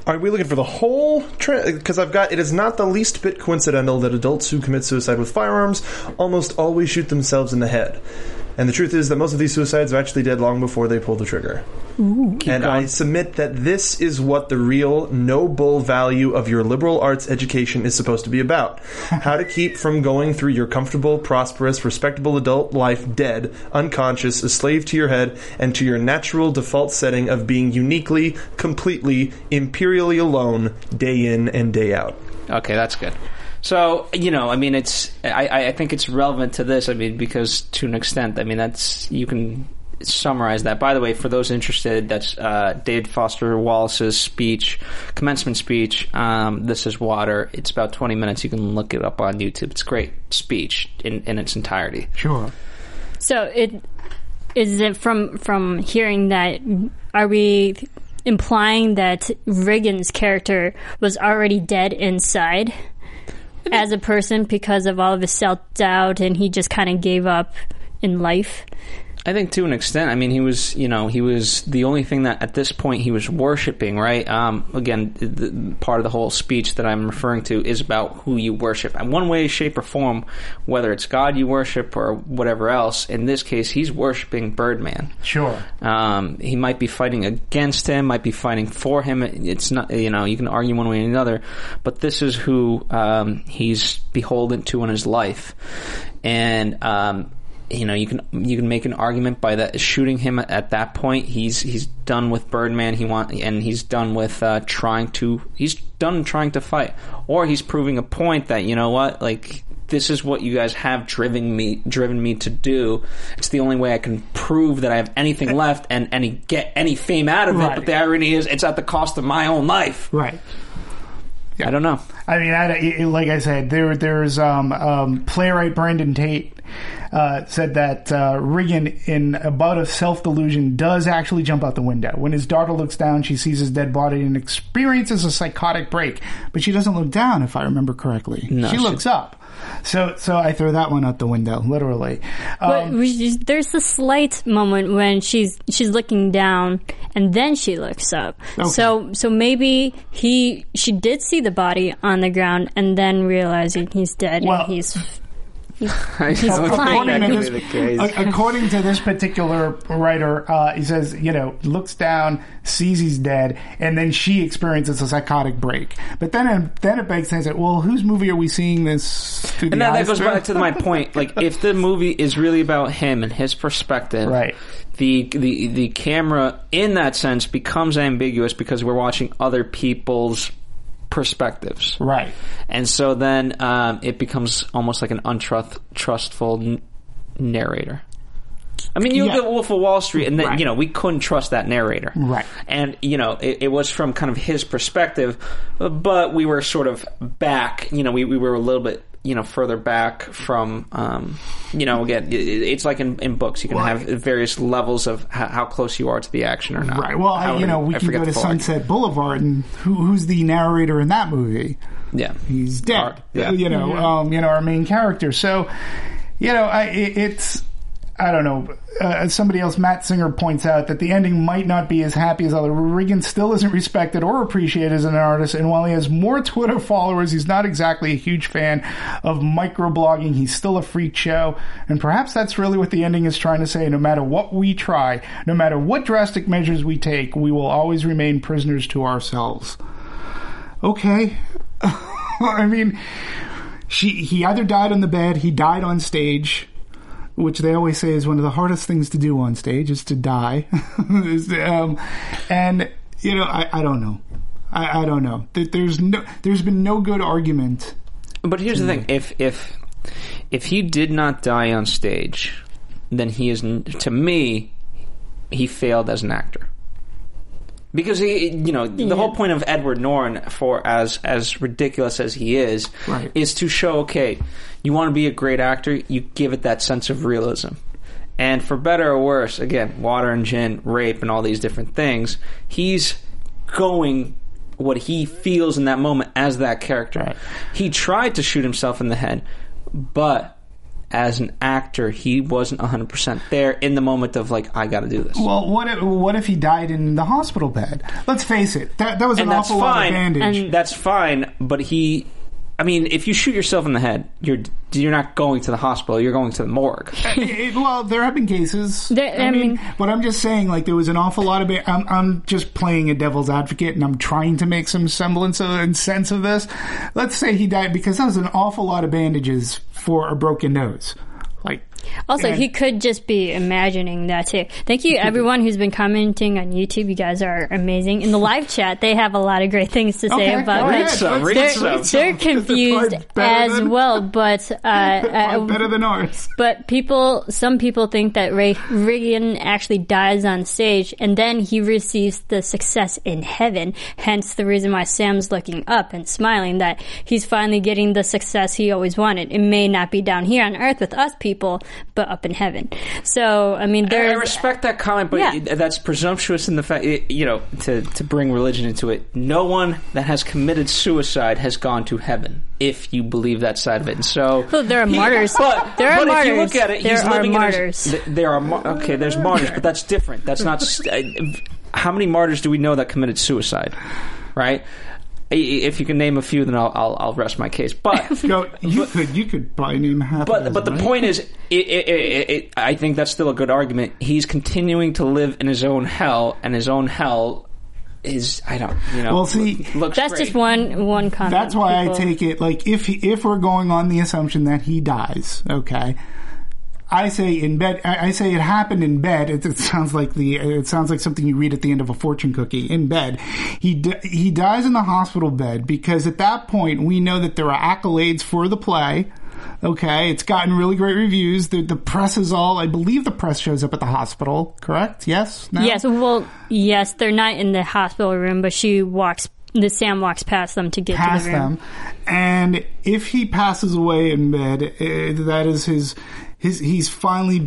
Are we looking for the whole? Because I've got, it is not the least bit coincidental that adults who commit suicide with firearms almost always shoot themselves in the head. And the truth is that most of these suicides are actually dead long before they pull the trigger. Ooh. And I submit that this is what the real no-bull value of your liberal arts education is supposed to be about. How to keep from going through your comfortable, prosperous, respectable adult life dead, unconscious, a slave to your head, and to your natural default setting of being uniquely, completely, imperially alone, day in and day out. Okay, that's good. So, I mean, I think it's relevant to this, because to an extent, you can summarize that. By the way, for those interested, that's David Foster Wallace's speech, commencement speech, This is Water. It's about 20 minutes. You can look it up on YouTube. It's a great speech in its entirety. Sure. So, is it from hearing that, are we implying that Riggins' character was already dead inside? As a person, because of all of his self-doubt, and he just kind of gave up in life? I think to an extent. He was, he was the only thing that at this point he was worshiping, right? Again, the part of the whole speech that I'm referring to is about who you worship. And one way, shape, or form, whether it's God you worship or whatever else, in this case, he's worshiping Birdman. Sure. He might be fighting against him, might be fighting for him. It's not, you can argue one way or another, but this is who he's beholden to in his life. And, you can make an argument by that shooting him at that point. He's done with Birdman. He's done with trying to fight, or he's proving a point that this is what you guys have driven me to do. It's the only way I can prove that I have anything left and get any fame out of it. But the irony is, it's at the cost of my own life. Right. Yeah. I don't know. Like I said, there's playwright Brandon Tate said that Riggin, in a bout of self-delusion, does actually jump out the window. When his daughter looks down, she sees his dead body and experiences a psychotic break. But she doesn't look down, if I remember correctly. No, she looks up. So I throw that one out the window, literally. But there's a slight moment when she's looking down, and then she looks up. Okay. So maybe she did see the body on the ground, and then realizing he's dead, and he's according to this particular writer, he says, looks down, sees he's dead, and then she experiences a psychotic break. But then it begs to say, well, whose movie are we seeing this through? And that goes back to my point. If the movie is really about him and his perspective, right? The camera, in that sense, becomes ambiguous because we're watching other people's perspectives. Right. And so then it becomes almost like an untrustful narrator. You look at Wolf of Wall Street, and then, we couldn't trust that narrator. Right. And, it was from kind of his perspective, but we were sort of back, we were a little bit, further back from, again, it's like in books. You can have various levels of how close you are to the action or not. Right. Well, we can go to Sunset Boulevard, and who's the narrator in that movie? Yeah. He's dead. Our main character. So, it's... I don't know. Somebody else, Matt Singer, points out that the ending might not be as happy as other. Riggin still isn't respected or appreciated as an artist, and while he has more Twitter followers, he's not exactly a huge fan of microblogging. He's still a freak show, and perhaps that's really what the ending is trying to say. No matter what we try, no matter what drastic measures we take, we will always remain prisoners to ourselves. Okay. He either died on the bed, he died on stage, which they always say is one of the hardest things to do on stage, is to die. And, I don't know. I don't know. There's been no good argument. But here's the thing. If he did not die on stage, then he is, to me, he failed as an actor. Because the whole point of Edward Norton, for as ridiculous as he is, right, is to show, okay, you want to be a great actor, you give it that sense of realism. And for better or worse, again, water and gin, rape, and all these different things, he's going what he feels in that moment as that character. Right. He tried to shoot himself in the head, but as an actor, he wasn't 100% there in the moment of like, I got to do this. Well, what if he died in the hospital bed? Let's face it, that was an awful lot of bandage. That's fine, but if you shoot yourself in the head, you're not going to the hospital. You're going to the morgue. Well, there have been cases. But I'm just saying, like, there was an awful lot of. I'm just playing a devil's advocate, and I'm trying to make some semblance and sense of this. Let's say he died because that was an awful lot of bandages for a broken nose. Also, he could just be imagining that too. Thank you, everyone who's been commenting on YouTube. You guys are amazing. In the live chat, they have a lot of great things to say about it. They're confused as well, but better than ours. But some people think that Regan actually dies on stage, and then he receives the success in heaven. Hence, the reason why Sam's looking up and smiling, that he's finally getting the success he always wanted. It may not be down here on Earth with us people, but up in heaven. So, I respect that comment, but that's presumptuous in the fact, to bring religion into it. No one that has committed suicide has gone to heaven, if you believe that side of it. And so, there are martyrs. But if you look at it, he's living martyrs. There's martyrs, but that's different. That's not. How many martyrs do we know that committed suicide? Right? If you can name a few, then I'll rest my case. But you could probably name half. But the point is, I think that's still a good argument. He's continuing to live in his own hell, and his own hell is Well, see, looks that's great. just one comment. That's why I take it like if we're going on the assumption that he dies, okay. I say in bed. I say it happened in bed. It sounds like something you read at the end of a fortune cookie. In bed, he dies in the hospital bed because at that point we know that there are accolades for the play. Okay, it's gotten really great reviews. The press is all. I believe the press shows up at the hospital. Correct? Yes. No? Yes. Well, yes. They're not in the hospital room, but Sam walks past them to get to the room. And if he passes away in bed, that is he's finally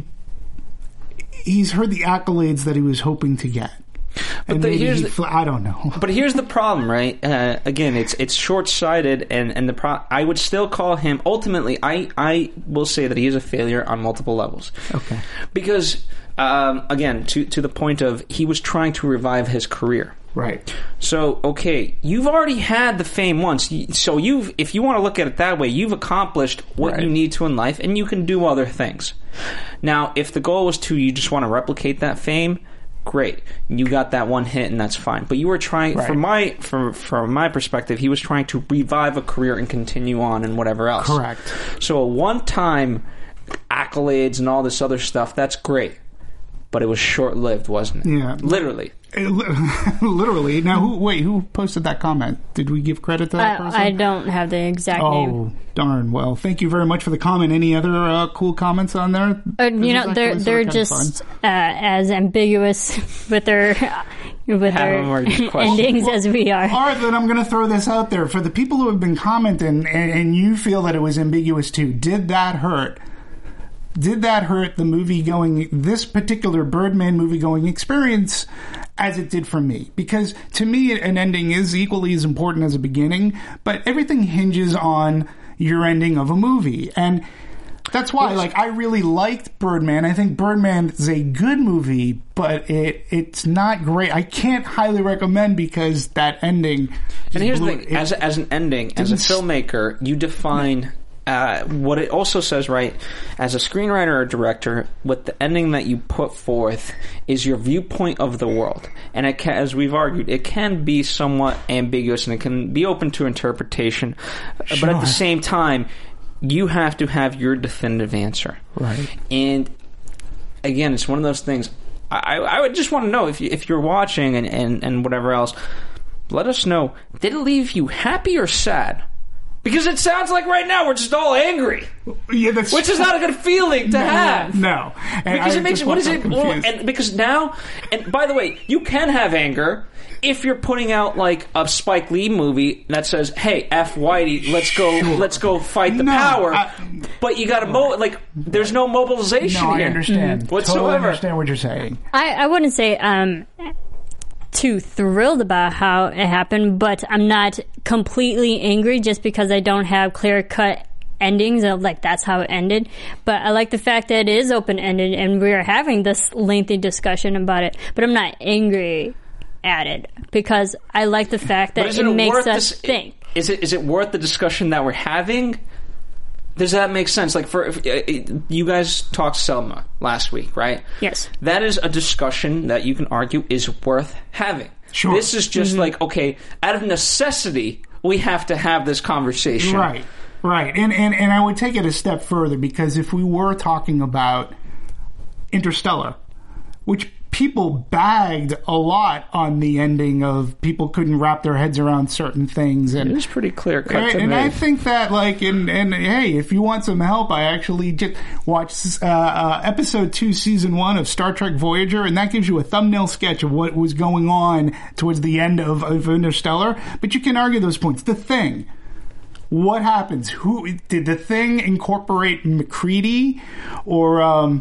heard the accolades that he was hoping to get. And I don't know. But here's the problem, right? Again, it's short-sighted, and I would still call him. Ultimately, I will say that he is a failure on multiple levels. Okay. Because again, to the point of he was trying to revive his career. Right. So, okay, you've already had the fame once. So if you want to look at it that way, you've accomplished what you need to in life, and you can do other things. Now, if the goal was you just want to replicate that fame, great. You got that one hit, and that's fine. But you were trying, from my perspective, he was trying to revive a career and continue on and whatever else. Correct. So a one-time accolades and all this other stuff, that's great. But it was short-lived, wasn't it? Yeah. Literally. Literally. Now, who posted that comment? Did we give credit to that person? I don't have the exact name. Oh, darn. Well, thank you very much for the comment. Any other cool comments on there? They're just as ambiguous with their endings as we are. All right, then I'm going to throw this out there. For the people who have been commenting and you feel that it was ambiguous too, did that hurt? Did that hurt the this particular Birdman movie-going experience as it did for me? Because to me, an ending is equally as important as a beginning, but everything hinges on your ending of a movie. And that's why, I really liked Birdman. I think Birdman is a good movie, but it's not great. I can't highly recommend because that ending... And here's the thing, as an ending, as a filmmaker, you define... what it also says, right, as a screenwriter or director, what the ending that you put forth is your viewpoint of the world. And it can, as we've argued, it can be somewhat ambiguous and it can be open to interpretation. Sure. But at the same time, you have to have your definitive answer. Right. And again, it's one of those things. I would just want to know if you're watching and whatever else, let us know, did it leave you happy or sad? Because it sounds like right now we're just all angry. Yeah, which is not a good feeling to have. No. Because it makes it, what is it? And because now, and by the way, you can have anger if you're putting out like a Spike Lee movie that says, "Hey, F Whitey, let's go fight the power." But you got to there's no mobilization here. I understand. Whatsoever. Totally understand what you're saying. I wouldn't say too thrilled about how it happened, but I'm not completely angry just because I don't have clear-cut endings of like that's how it ended. But I like the fact that it is open-ended and we're having this lengthy discussion about it. But I'm not angry at it because I like the fact that it makes us think. Is it worth the discussion that we're having? Does that make sense? Like, you guys talked Selma last week, right? Yes. That is a discussion that you can argue is worth having. Sure. This is just like, okay, out of necessity, we have to have this conversation. Right. And I would take it a step further, because if we were talking about Interstellar, which people bagged a lot on the ending of people couldn't wrap their heads around certain things, and it was pretty clear cut right, to and me. I think that and hey, if you want some help, I actually just watched episode 2 season 1 of Star Trek Voyager, and that gives you a thumbnail sketch of what was going on towards the end of Interstellar. But you can argue those points. The Thing. What happens? Who did the Thing incorporate? McCready or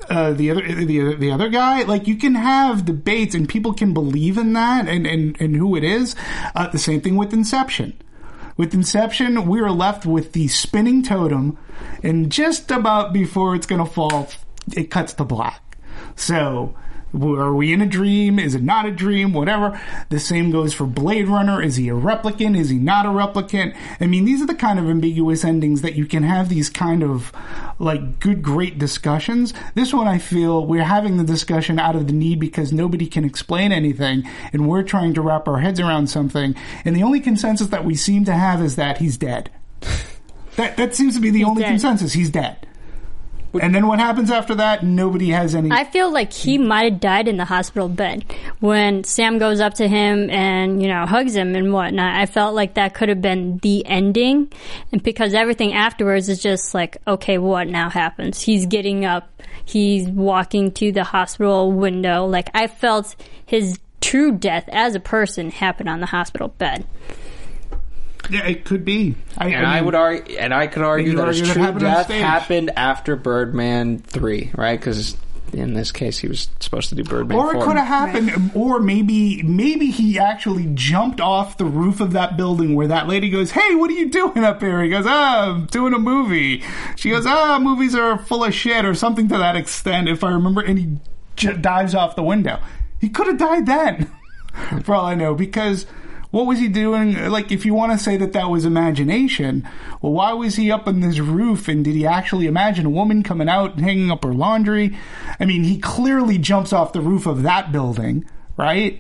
the other guy? Like, you can have debates and people can believe in that and who it is. The same thing with Inception. With Inception, we are left with the spinning totem, and just about before it's going to fall, it cuts to black. So, are we in a dream? Is it not a dream? Whatever. The same goes for Blade Runner. Is he a replicant? Is he not a replicant? I mean, these are the kind of ambiguous endings that you can have these kind of like good, great discussions. This one, I feel we're having the discussion out of the need because nobody can explain anything, and we're trying to wrap our heads around something. And the only consensus that we seem to have is that he's dead. That seems to be the only consensus. He's dead. And then what happens after that? Nobody has any... I feel like he might have died in the hospital bed. When Sam goes up to him and, hugs him and whatnot, I felt like that could have been the ending. And because everything afterwards is just like, okay, what now happens? He's getting up. He's walking to the hospital window. Like, I felt his true death as a person happen on the hospital bed. Yeah, it could be. I could argue that his true death happened after Birdman 3, right? Because in this case, he was supposed to do Birdman 4. Or it could have happened, or maybe he actually jumped off the roof of that building where that lady goes, "Hey, what are you doing up here?" He goes, I'm doing a movie. She goes, movies are full of shit, or something to that extent, if I remember, and he dives off the window. He could have died then, for all I know, because... what was he doing? Like, if you want to say that was imagination, well, why was he up on this roof? And did he actually imagine a woman coming out and hanging up her laundry? I mean, he clearly jumps off the roof of that building, right?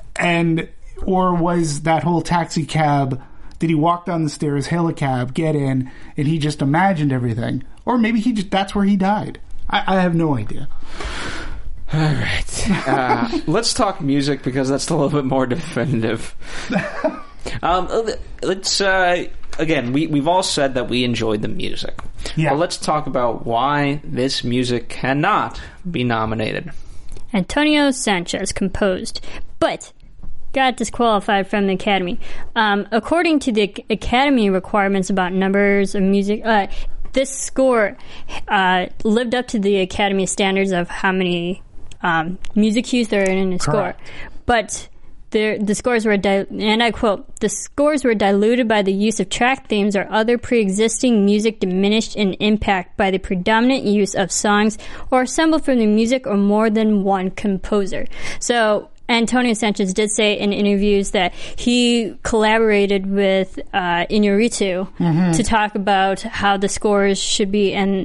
Or was that whole taxi cab, did he walk down the stairs, hail a cab, get in, and he just imagined everything? Or maybe that's where he died. I have no idea. All right. Let's talk music, because that's a little bit more definitive. Let's again, we've all said that we enjoyed the music. Yeah. But let's talk about why this music cannot be nominated. Antonio Sanchez composed, but got disqualified from the Academy. According to the Academy requirements about numbers of music, this score lived up to the Academy standards of how many music cues there are in a score. But the scores were, and I quote, "The scores were diluted by the use of track themes or other pre-existing music diminished in impact by the predominant use of songs or assembled from the music or more than one composer." So Antonio Sanchez did say in interviews that he collaborated with Iñárritu to talk about how the scores should be, and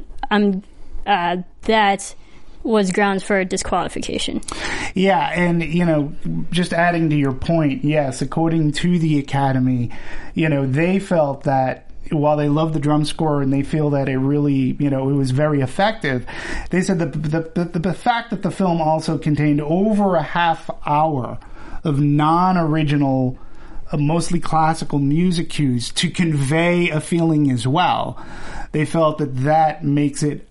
that was grounds for disqualification. Yeah, and, just adding to your point, yes, according to the Academy, they felt that while they love the drum score and they feel that it really, it was very effective, they said that the fact that the film also contained over a half hour of non-original, mostly classical music cues to convey a feeling as well, they felt that makes it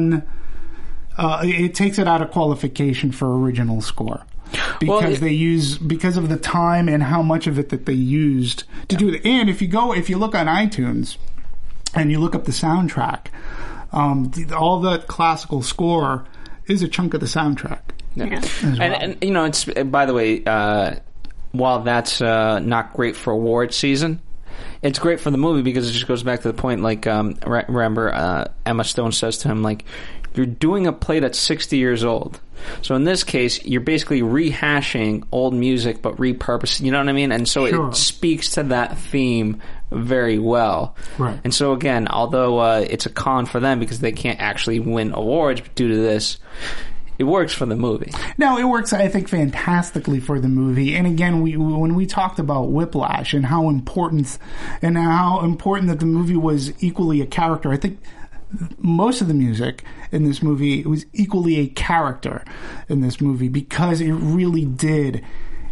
it takes it out of qualification for original score. Because because of the time and how much of it that they used to do it. And if you look on iTunes and you look up the soundtrack, all the classical score is a chunk of the soundtrack. Yeah. Well. And it's, by the way, while that's not great for award season, it's great for the movie because it just goes back to the point, like, remember, Emma Stone says to him, like, you're doing a play that's 60 years old. So in this case, you're basically rehashing old music, but repurposing, you know what I mean? And so it speaks to that theme very well. Right. And so again, although it's a con for them because they can't actually win awards due to this, it works for the movie. No, it works, I think, fantastically for the movie. And again, when we talked about Whiplash and how important that the movie was equally a character, I think most of the music in this movie was equally a character in this movie because it really did.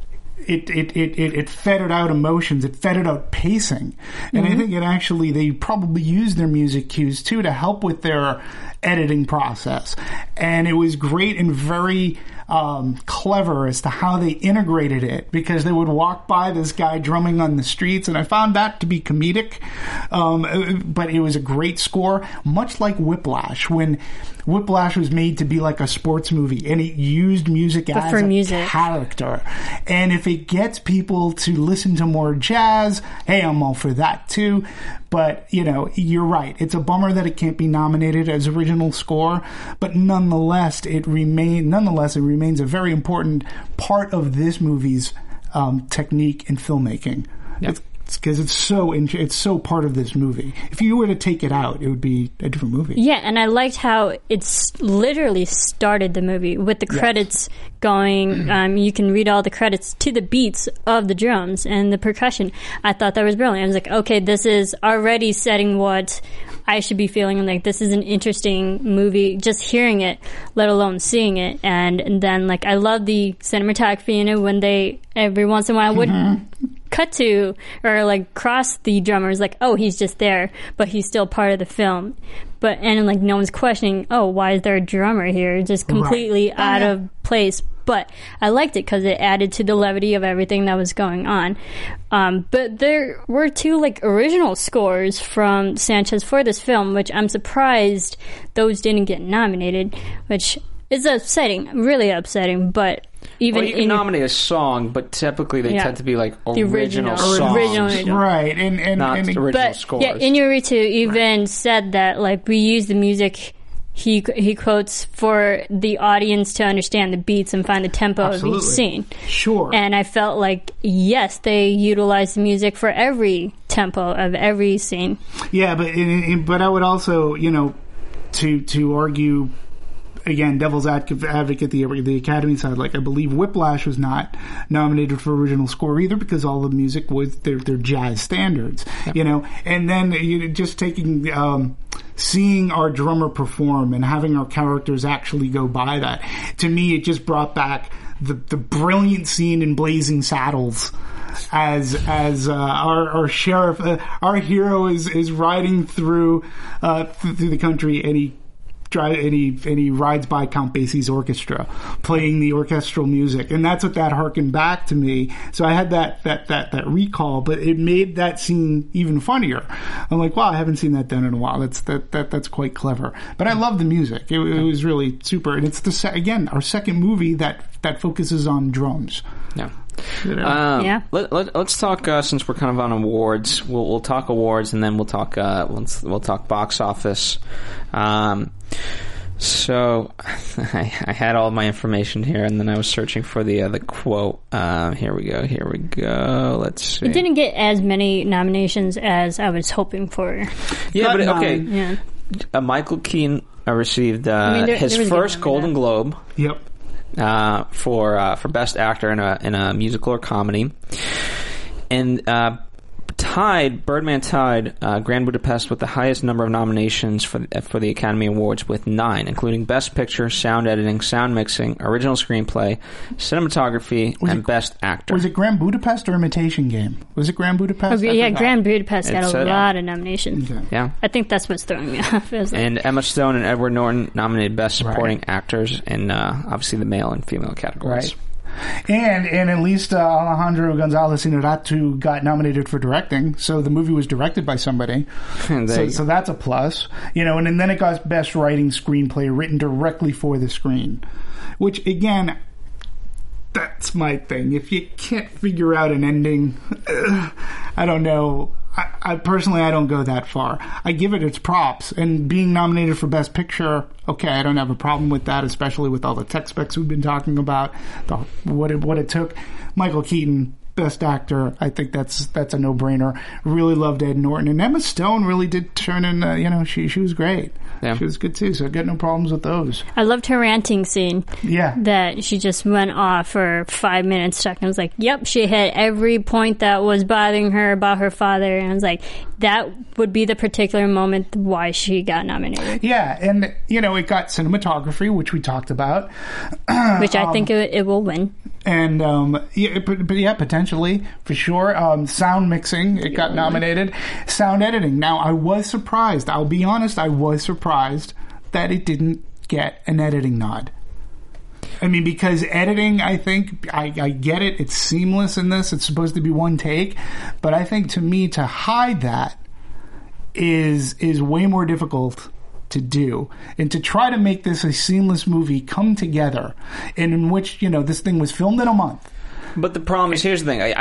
It fettered out emotions. It fettered out pacing. And I think they probably used their music cues too to help with their editing process. And it was great and very clever as to how they integrated it, because they would walk by this guy drumming on the streets, and I found that to be comedic. But it was a great score, much like Whiplash, when Whiplash was made to be like a sports movie, and it used music as a character. And if it gets people to listen to more jazz, hey, I'm all for that too. But, you're right. It's a bummer that it can't be nominated as original score, but nonetheless, it remains a very important part of this movie's technique in filmmaking. Yep. Because it's so part of this movie. If you were to take it out, it would be a different movie. Yeah, and I liked how it's literally started the movie with the credits going. You can read all the credits to the beats of the drums and the percussion. I thought that was brilliant. I was like, okay, this is already setting what I should be feeling. Like, this is an interesting movie, just hearing it, let alone seeing it. And then, like, I love the cinematography, when they, every once in a while, would cut to or like cross the drummers, like, oh, he's just there, but he's still part of the film. And like no one's questioning, oh, why is there a drummer here? Just completely out of place. But I liked it because it added to the levity of everything that was going on. But there were two like original scores from Sanchez for this film, which I'm surprised those didn't get nominated, which is upsetting, really upsetting. But even you can nominate a song, but typically they tend to be like original songs, right? And not original scores. Yeah, Inarritu even said that like we use the music. He quotes for the audience to understand the beats and find the tempo of each scene. Sure. And I felt like, yes, they utilized the music for every tempo of every scene. Yeah, but I would also, to argue, again, devil's advocate, the Academy side, like, I believe Whiplash was not nominated for original score either because all the music was their jazz standards, and then just taking, seeing our drummer perform and having our characters actually go by that, to me, it just brought back the brilliant scene in Blazing Saddles as our sheriff, our hero is riding through the country, and he rides by Count Basie's orchestra playing the orchestral music, and that's what that harkened back to me. So I had that recall, but it made that scene even funnier. I'm like, wow, I haven't seen that done in a while. That's quite clever. But I love the music. It was really super, and it's our second movie that focuses on drums. Yeah. Yeah. Let's talk since we're kind of on awards. We'll talk awards, and then we'll talk box office. So I had all my information here, and then I was searching for the quote. Here we go. Let's see. It didn't get as many nominations as I was hoping for. Yeah, but okay. Yeah. Michael Keaton received his first Golden Globe. Yep. For best actor in a musical or comedy, and Birdman tied Grand Budapest with the highest number of nominations for the Academy Awards with 9, including Best Picture, Sound Editing, Sound Mixing, Original Screenplay, Cinematography, and Best Actor. Was it Grand Budapest or Imitation Game? Was it Grand Budapest? Okay, yeah, Grand Budapest got a lot of nominations. Okay. Yeah, I think that's what's throwing me off. And Emma Stone and Edward Norton nominated Best Supporting Actors in obviously the male and female categories. Right. And at least Alejandro González Iñárritu got nominated for directing, so the movie was directed by somebody. So that's a plus. And then it got Best Writing Screenplay, written directly for the screen. Which, again, that's my thing. If you can't figure out an ending, I don't know I personally, I don't go that far. I give it its props. And being nominated for Best Picture, okay, I don't have a problem with that, especially with all the tech specs we've been talking about, what it took. Michael Keaton, Best Actor, I think that's a no-brainer. Really loved Ed Norton. And Emma Stone really did turn in, she was great. Yeah. She was good too, so I got no problems with those. I loved her ranting scene. Yeah. That she just went off for 5 minutes. And I was like, yep, she hit every point that was bothering her about her father. And I was like, that would be the particular moment why she got nominated. Yeah, and, it got cinematography, which we talked about. Which I think it will win. And, potentially, for sure. Sound mixing, it got nominated. Sound editing. Now, I was surprised. I'll be honest, I was surprised that it didn't get an editing nod. I mean, because editing, I think, I get it. It's seamless in this. It's supposed to be one take. But I think, to me, to hide that is way more difficult to do. And to try to make this a seamless movie come together, and in which, this thing was filmed in a month. But the problem is, here's the thing.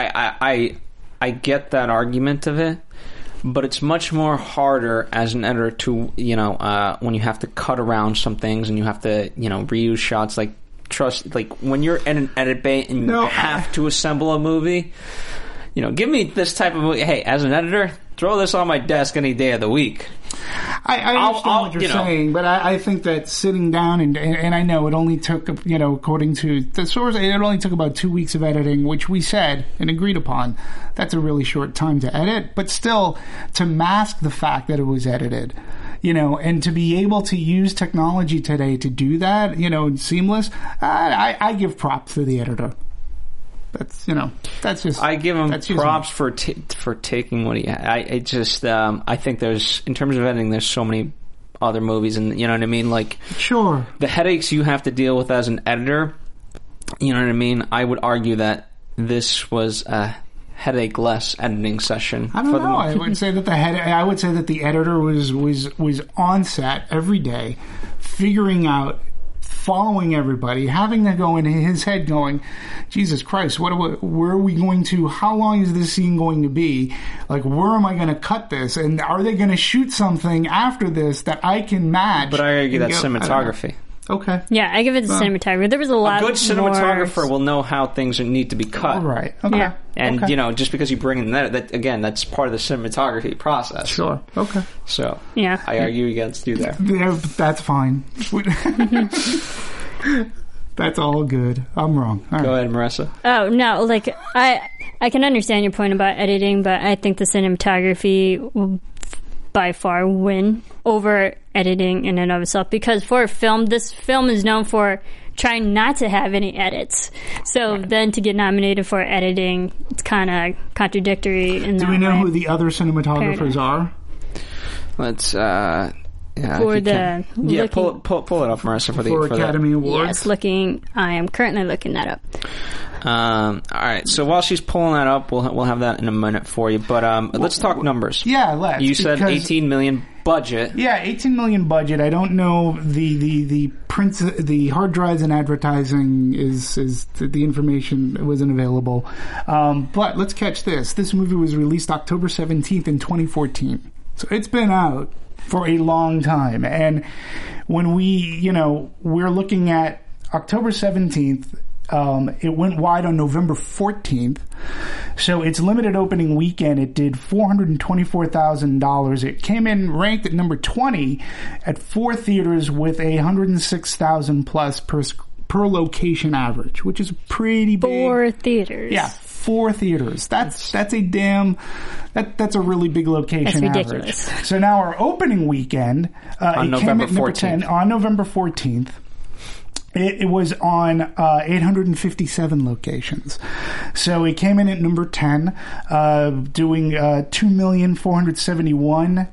I get that argument of it, but it's much more harder as an editor to, when you have to cut around some things and you have to, reuse shots. Like, when you're in an edit bay and you have to assemble a movie, give me this type of movie. Hey, as an editor, throw this on my desk any day of the week. I understand what you're saying, but I think that sitting down and I know it only took, according to the source, it only took about 2 weeks of editing, which we said and agreed upon. That's a really short time to edit, but still to mask the fact that it was edited, and to be able to use technology today to do that, seamless, I give props to the editor. That's just. I give him props for taking what he had. I think there's, in terms of editing, there's so many other movies, and you know what I mean? Like, sure. The headaches you have to deal with as an editor, you know what I mean? I would argue that this was a headache-less editing session. I don't know. I would say that the editor was on set every day, figuring out, following everybody, having to go in his head going, Jesus Christ, where are we going to, how long is this scene going to be? Like, where am I going to cut this? And are they going to shoot something after this that I can match? But I argue that's cinematography. Okay. Yeah, I give it the cinematography. There was a lot. A good cinematographer will know how things need to be cut. All right. Okay. Yeah. And just because you bring in that again, that's part of the cinematography process. Sure. Okay. So yeah, I argue against you there. Yeah, that's fine. That's all good. I'm wrong. All Go right. ahead, Marissa. Oh no, like I can understand your point about editing, but I think the cinematography will by far win over editing in and of itself, because for a film, this film is known for trying not to have any edits. So then to get nominated for editing, it's kind of contradictory. Do we know who the other cinematographers are? Let's for the pull it up, Marissa, for Academy Awards. Yes, I am currently looking that up. All right, so while she's pulling that up, we'll have that in a minute for you. But let's talk numbers. Yeah, let's. You said 18 million budget. Yeah, 18 million budget. I don't know the hard drives and advertising is the information wasn't available. But let's catch this. This movie was released October 17th in 2014, so it's been out for a long time. And when we're looking at October 17th. It went wide on November 14th. So its limited opening weekend, it did $424,000. It came in ranked at number 20 at 4 theaters with a $106,000 plus per location average, which is pretty big. 4 theaters. Yeah, 4 theaters. That's a really big location That's average. ridiculous. So now our opening weekend, on November 14th. On November 14th. It was on 857 locations. So it came in at number 10, doing $2,471,471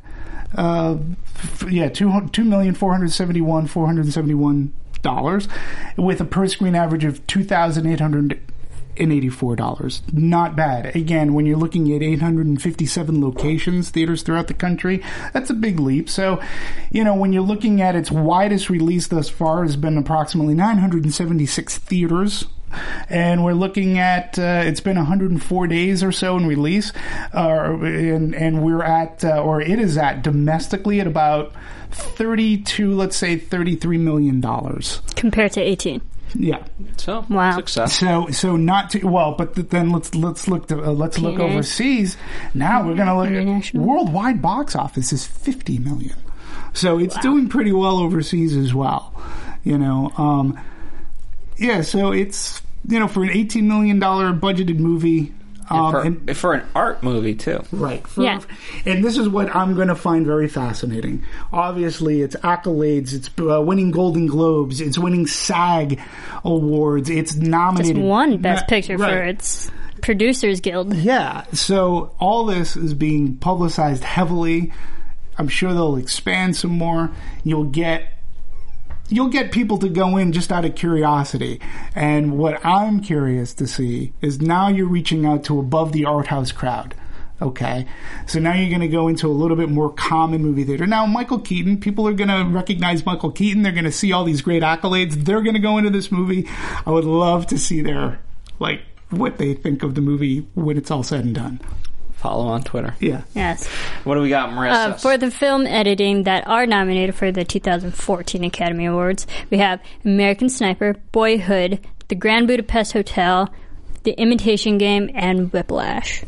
with a per screen average of $2,884. Not bad. Again, when you're looking at 857 locations, theaters throughout the country, that's a big leap. So, when you're looking at its widest release thus far has been approximately 976 theaters And we're looking at, it's been 104 days or so in release, and we're at, or it is at, domestically at about $33 million. Compared to 18. Yeah. So, wow. Success. So not too well, but then let's look overseas. Now we're going to look at worldwide box office is 50 million. So it's doing pretty well overseas as well. So it's, for an $18 million budgeted movie. And for an art movie, too. Right. And this is what I'm going to find very fascinating. Obviously, it's accolades. It's winning Golden Globes. It's winning SAG awards. It's nominated. Just won Best Picture for its Producers Guild. Yeah. So all this is being publicized heavily. I'm sure they'll expand some more. You'll get people to go in just out of curiosity. And what I'm curious to see is now you're reaching out to above the art house crowd. Okay? So now you're going to go into a little bit more common movie theater. Now, Michael Keaton, people are going to recognize Michael Keaton. They're going to see all these great accolades. They're going to go into this movie. I would love to see what they think of the movie when it's all said and done. Follow on Twitter. Yeah. Yes. What do we got, Marissa? For the film editing that are nominated for the 2014 Academy Awards, we have American Sniper, Boyhood, The Grand Budapest Hotel, The Imitation Game, and Whiplash.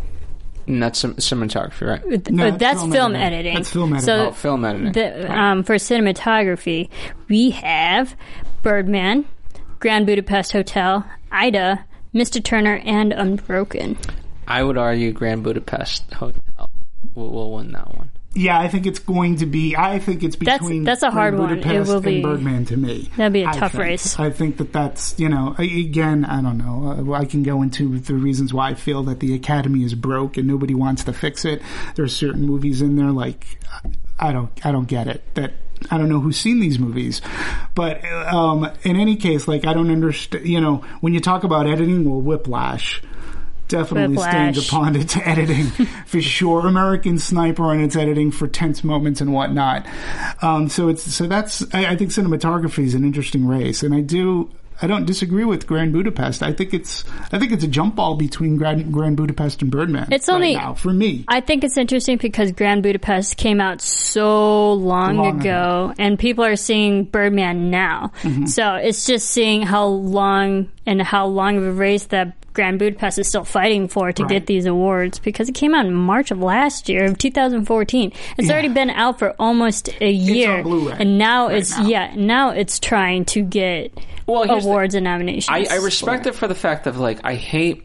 And that's cinematography, right? No, that's film editing. That's film editing. So film editing. For cinematography, we have Birdman, Grand Budapest Hotel, Ida, Mr. Turner, and Unbroken. I would argue Grand Budapest Hotel will win that one. Yeah, I think it's going to be. I think it's between that's a hard Grand one. Budapest It will be and Birdman to me. That'd be a tough race. I think that's again. I don't know. I can go into the reasons why I feel that the Academy is broke and nobody wants to fix it. There's certain movies in there like I don't get it. That I don't know who's seen these movies, but in any case, I don't understand. When you talk about editing, well, Whiplash definitely stands upon its editing for sure. American Sniper and its editing for tense moments and whatnot. So that's I think cinematography is an interesting race, and I don't disagree with Grand Budapest. I think it's a jump ball between Grand Budapest and Birdman. It's only right now for me. I think it's interesting because Grand Budapest came out so long ago, and people are seeing Birdman now. Mm-hmm. So it's just seeing how long of a race that Grand Budapest is still fighting for to get these awards, because it came out in March of last year, of 2014. It's already been out for almost a year, it's on Blu-ray and now now it's trying to get awards and nominations. I respect it for the fact of I hate.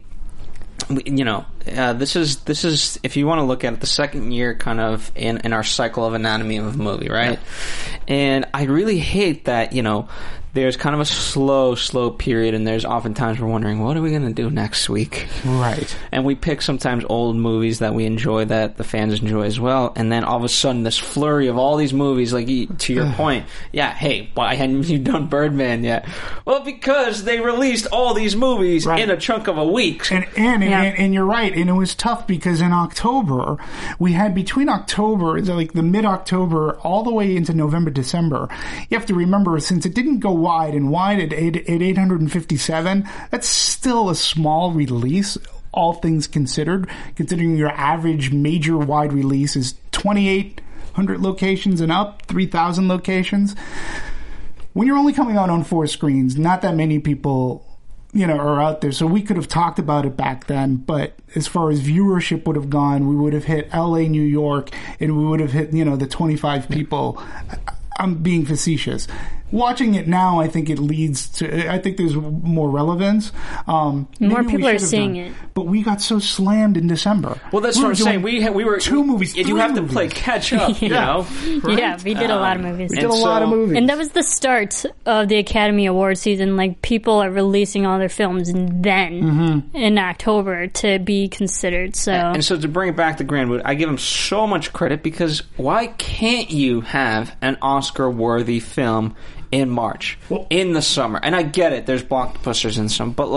This is if you want to look at it, the second year kind of in our cycle of anatomy of a movie, right? Yeah. And I really hate that there's kind of a slow period, and there's oftentimes we're wondering, what are we going to do next week? Right. And we pick sometimes old movies that we enjoy, that the fans enjoy as well, and then all of a sudden this flurry of all these movies, to your point, hey, why hadn't you done Birdman yet? Well, because they released all these movies in a chunk of a week. And you're right, and it was tough because in October, we had between October, the mid-October, all the way into November, December, you have to remember, since it didn't go wide at 857, that's still a small release, all things considered, considering your average major wide release is 2,800 locations and up, 3,000 locations. When you're only coming out on 4 screens, not that many people are out there. So we could have talked about it back then, but as far as viewership would have gone, we would have hit LA, New York, and we would have hit, the 25 people. I'm being facetious. Watching it now, I think it leads to. I think there's more relevance. More people are seeing it, but we got so slammed in December. Well, that's what I'm saying. We were 2 movies. You have to play catch up. You know, right? Yeah, we did a lot of movies. We did a lot of movies, and that was the start of the Academy Award season. People are releasing all their films, and then in October to be considered. So, and so to bring it back to Grand Budapest, I give him so much credit, because why can't you have an Oscar-worthy film in March, in the summer? And I get it, there's blockbusters and some, but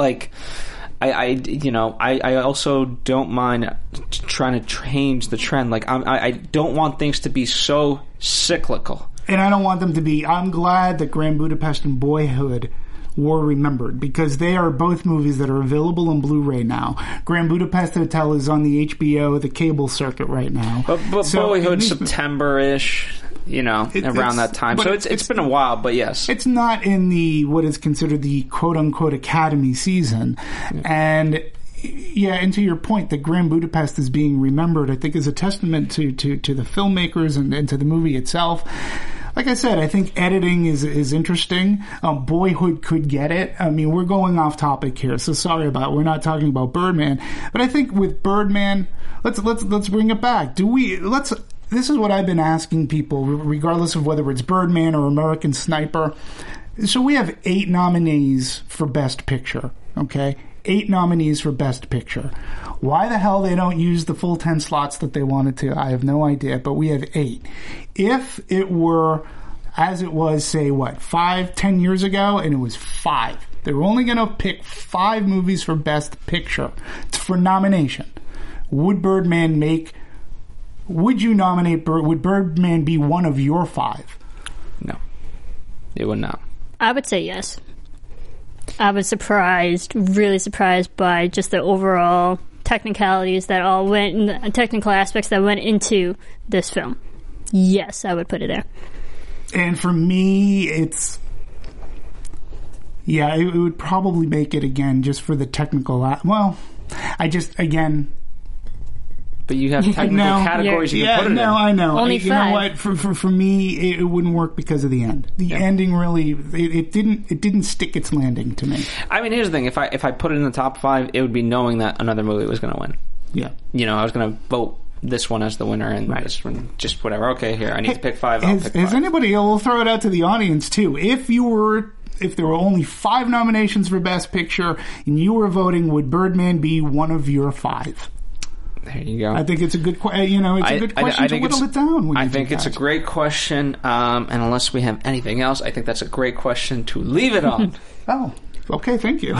I also don't mind trying to change the trend. I don't want things to be so cyclical. And I don't want them to be. I'm glad that Grand Budapest and Boyhood were remembered, because they are both movies that are available on Blu-ray now. Grand Budapest Hotel is on the HBO, the cable circuit right now. But So, Boyhood, at least- September-ish, around that time. So it's been a while, but yes. It's not in the what is considered the quote-unquote Academy season. And and to your point, that Grand Budapest is being remembered, I think, is a testament to the filmmakers and to the movie itself. Like I said, I think editing is interesting. Boyhood could get it. I mean, we're going off topic here, so sorry about it. We're not talking about Birdman. But I think with Birdman, let's bring it back. This is what I've been asking people, regardless of whether it's Birdman or American Sniper. So we have 8 nominees for Best Picture, okay? 8 nominees for Best Picture. Why the hell they don't use the full 10 slots that they wanted to, I have no idea, but we have 8. If it were as it was, say, 5-10 years ago, and it was 5. They were only going to pick 5 movies for Best Picture for nomination. Would Birdman be one of your 5? No. It would not. I would say yes. I was really surprised by just the overall technicalities that all went, technical aspects that went into this film. Yes, I would put it there. And for me, it would probably make it again just for the technical. But you have technical categories you can put it in. I know. Only you 5. know what? For me, it wouldn't work because of the end. The ending really, it didn't stick its landing to me. I mean, here's the thing: if I put it in the top 5, it would be knowing that another movie was going to win. Yeah. I was going to vote this one as the winner, and this one just whatever. Okay, here I need to pick 5. I'll pick 5. Has anybody? We'll throw it out to the audience too. If there were only 5 nominations for Best Picture and you were voting, would Birdman be one of your 5? There you go. I think it's a good question. It's a good question to whittle it down. I think it's a great question, and unless we have anything else, I think that's a great question to leave it on. Oh, okay. Thank you. All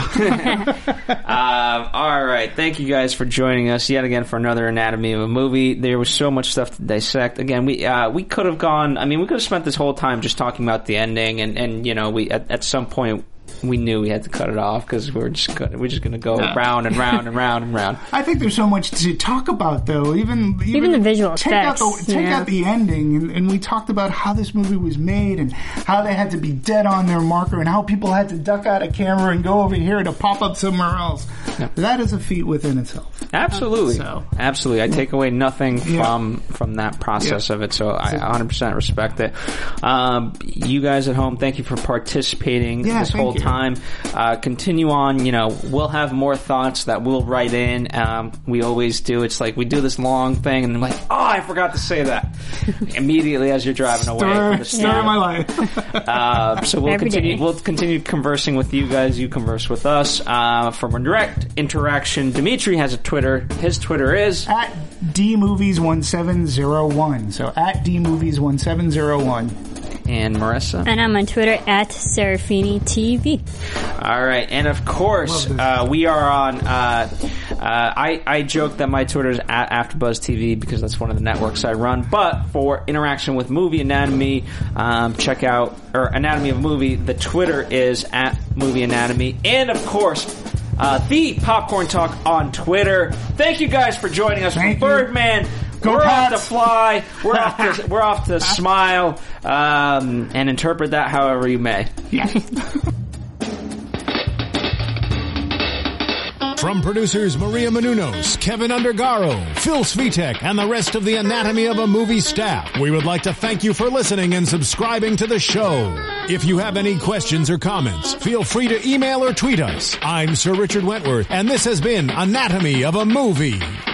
right. Thank you guys for joining us yet again for another Anatomy of a Movie. There was so much stuff to dissect. Again, we could have gone. I mean, we could have spent this whole time just talking about the ending, and we at some point. We knew we had to cut it off because we're just going to go round and round and round and round. I think there's so much to talk about, though. Even the visual effects. Take out the ending, and we talked about how this movie was made and how they had to be dead on their marker and how people had to duck out of camera and go over here to pop up somewhere else. Yeah. That is a feat within itself. Absolutely. Absolutely. I take away nothing from that process of it, so I 100% respect it. You guys at home, thank you for participating this whole time. Continue on. We'll have more thoughts that we'll write in. We always do. It's like we do this long thing, and I'm like, oh, I forgot to say that immediately as you're driving away from the Stir my life. So we'll continue conversing with you guys. You converse with us. For more direct interaction, Dimitri has a Twitter. His Twitter is at DMovies1701. So at DMovies1701. And Marissa. And I'm on Twitter at Serafini TV. All right. And of course, we are on, I joke that my Twitter is at AfterBuzzTV because that's one of the networks I run. But for interaction with Movie Anatomy, check out, or Anatomy of a Movie, the Twitter is at Movie Anatomy. And of course, the Popcorn Talk on Twitter. Thank you guys for joining us from Birdman. We're off to fly. We're off to smile, and interpret that however you may. From producers Maria Menounos, Kevin Undergaro, Phil Svitek, and the rest of the Anatomy of a Movie staff, we would like to thank you for listening and subscribing to the show. If you have any questions or comments, feel free to email or tweet us. I'm Sir Richard Wentworth, and this has been Anatomy of a Movie.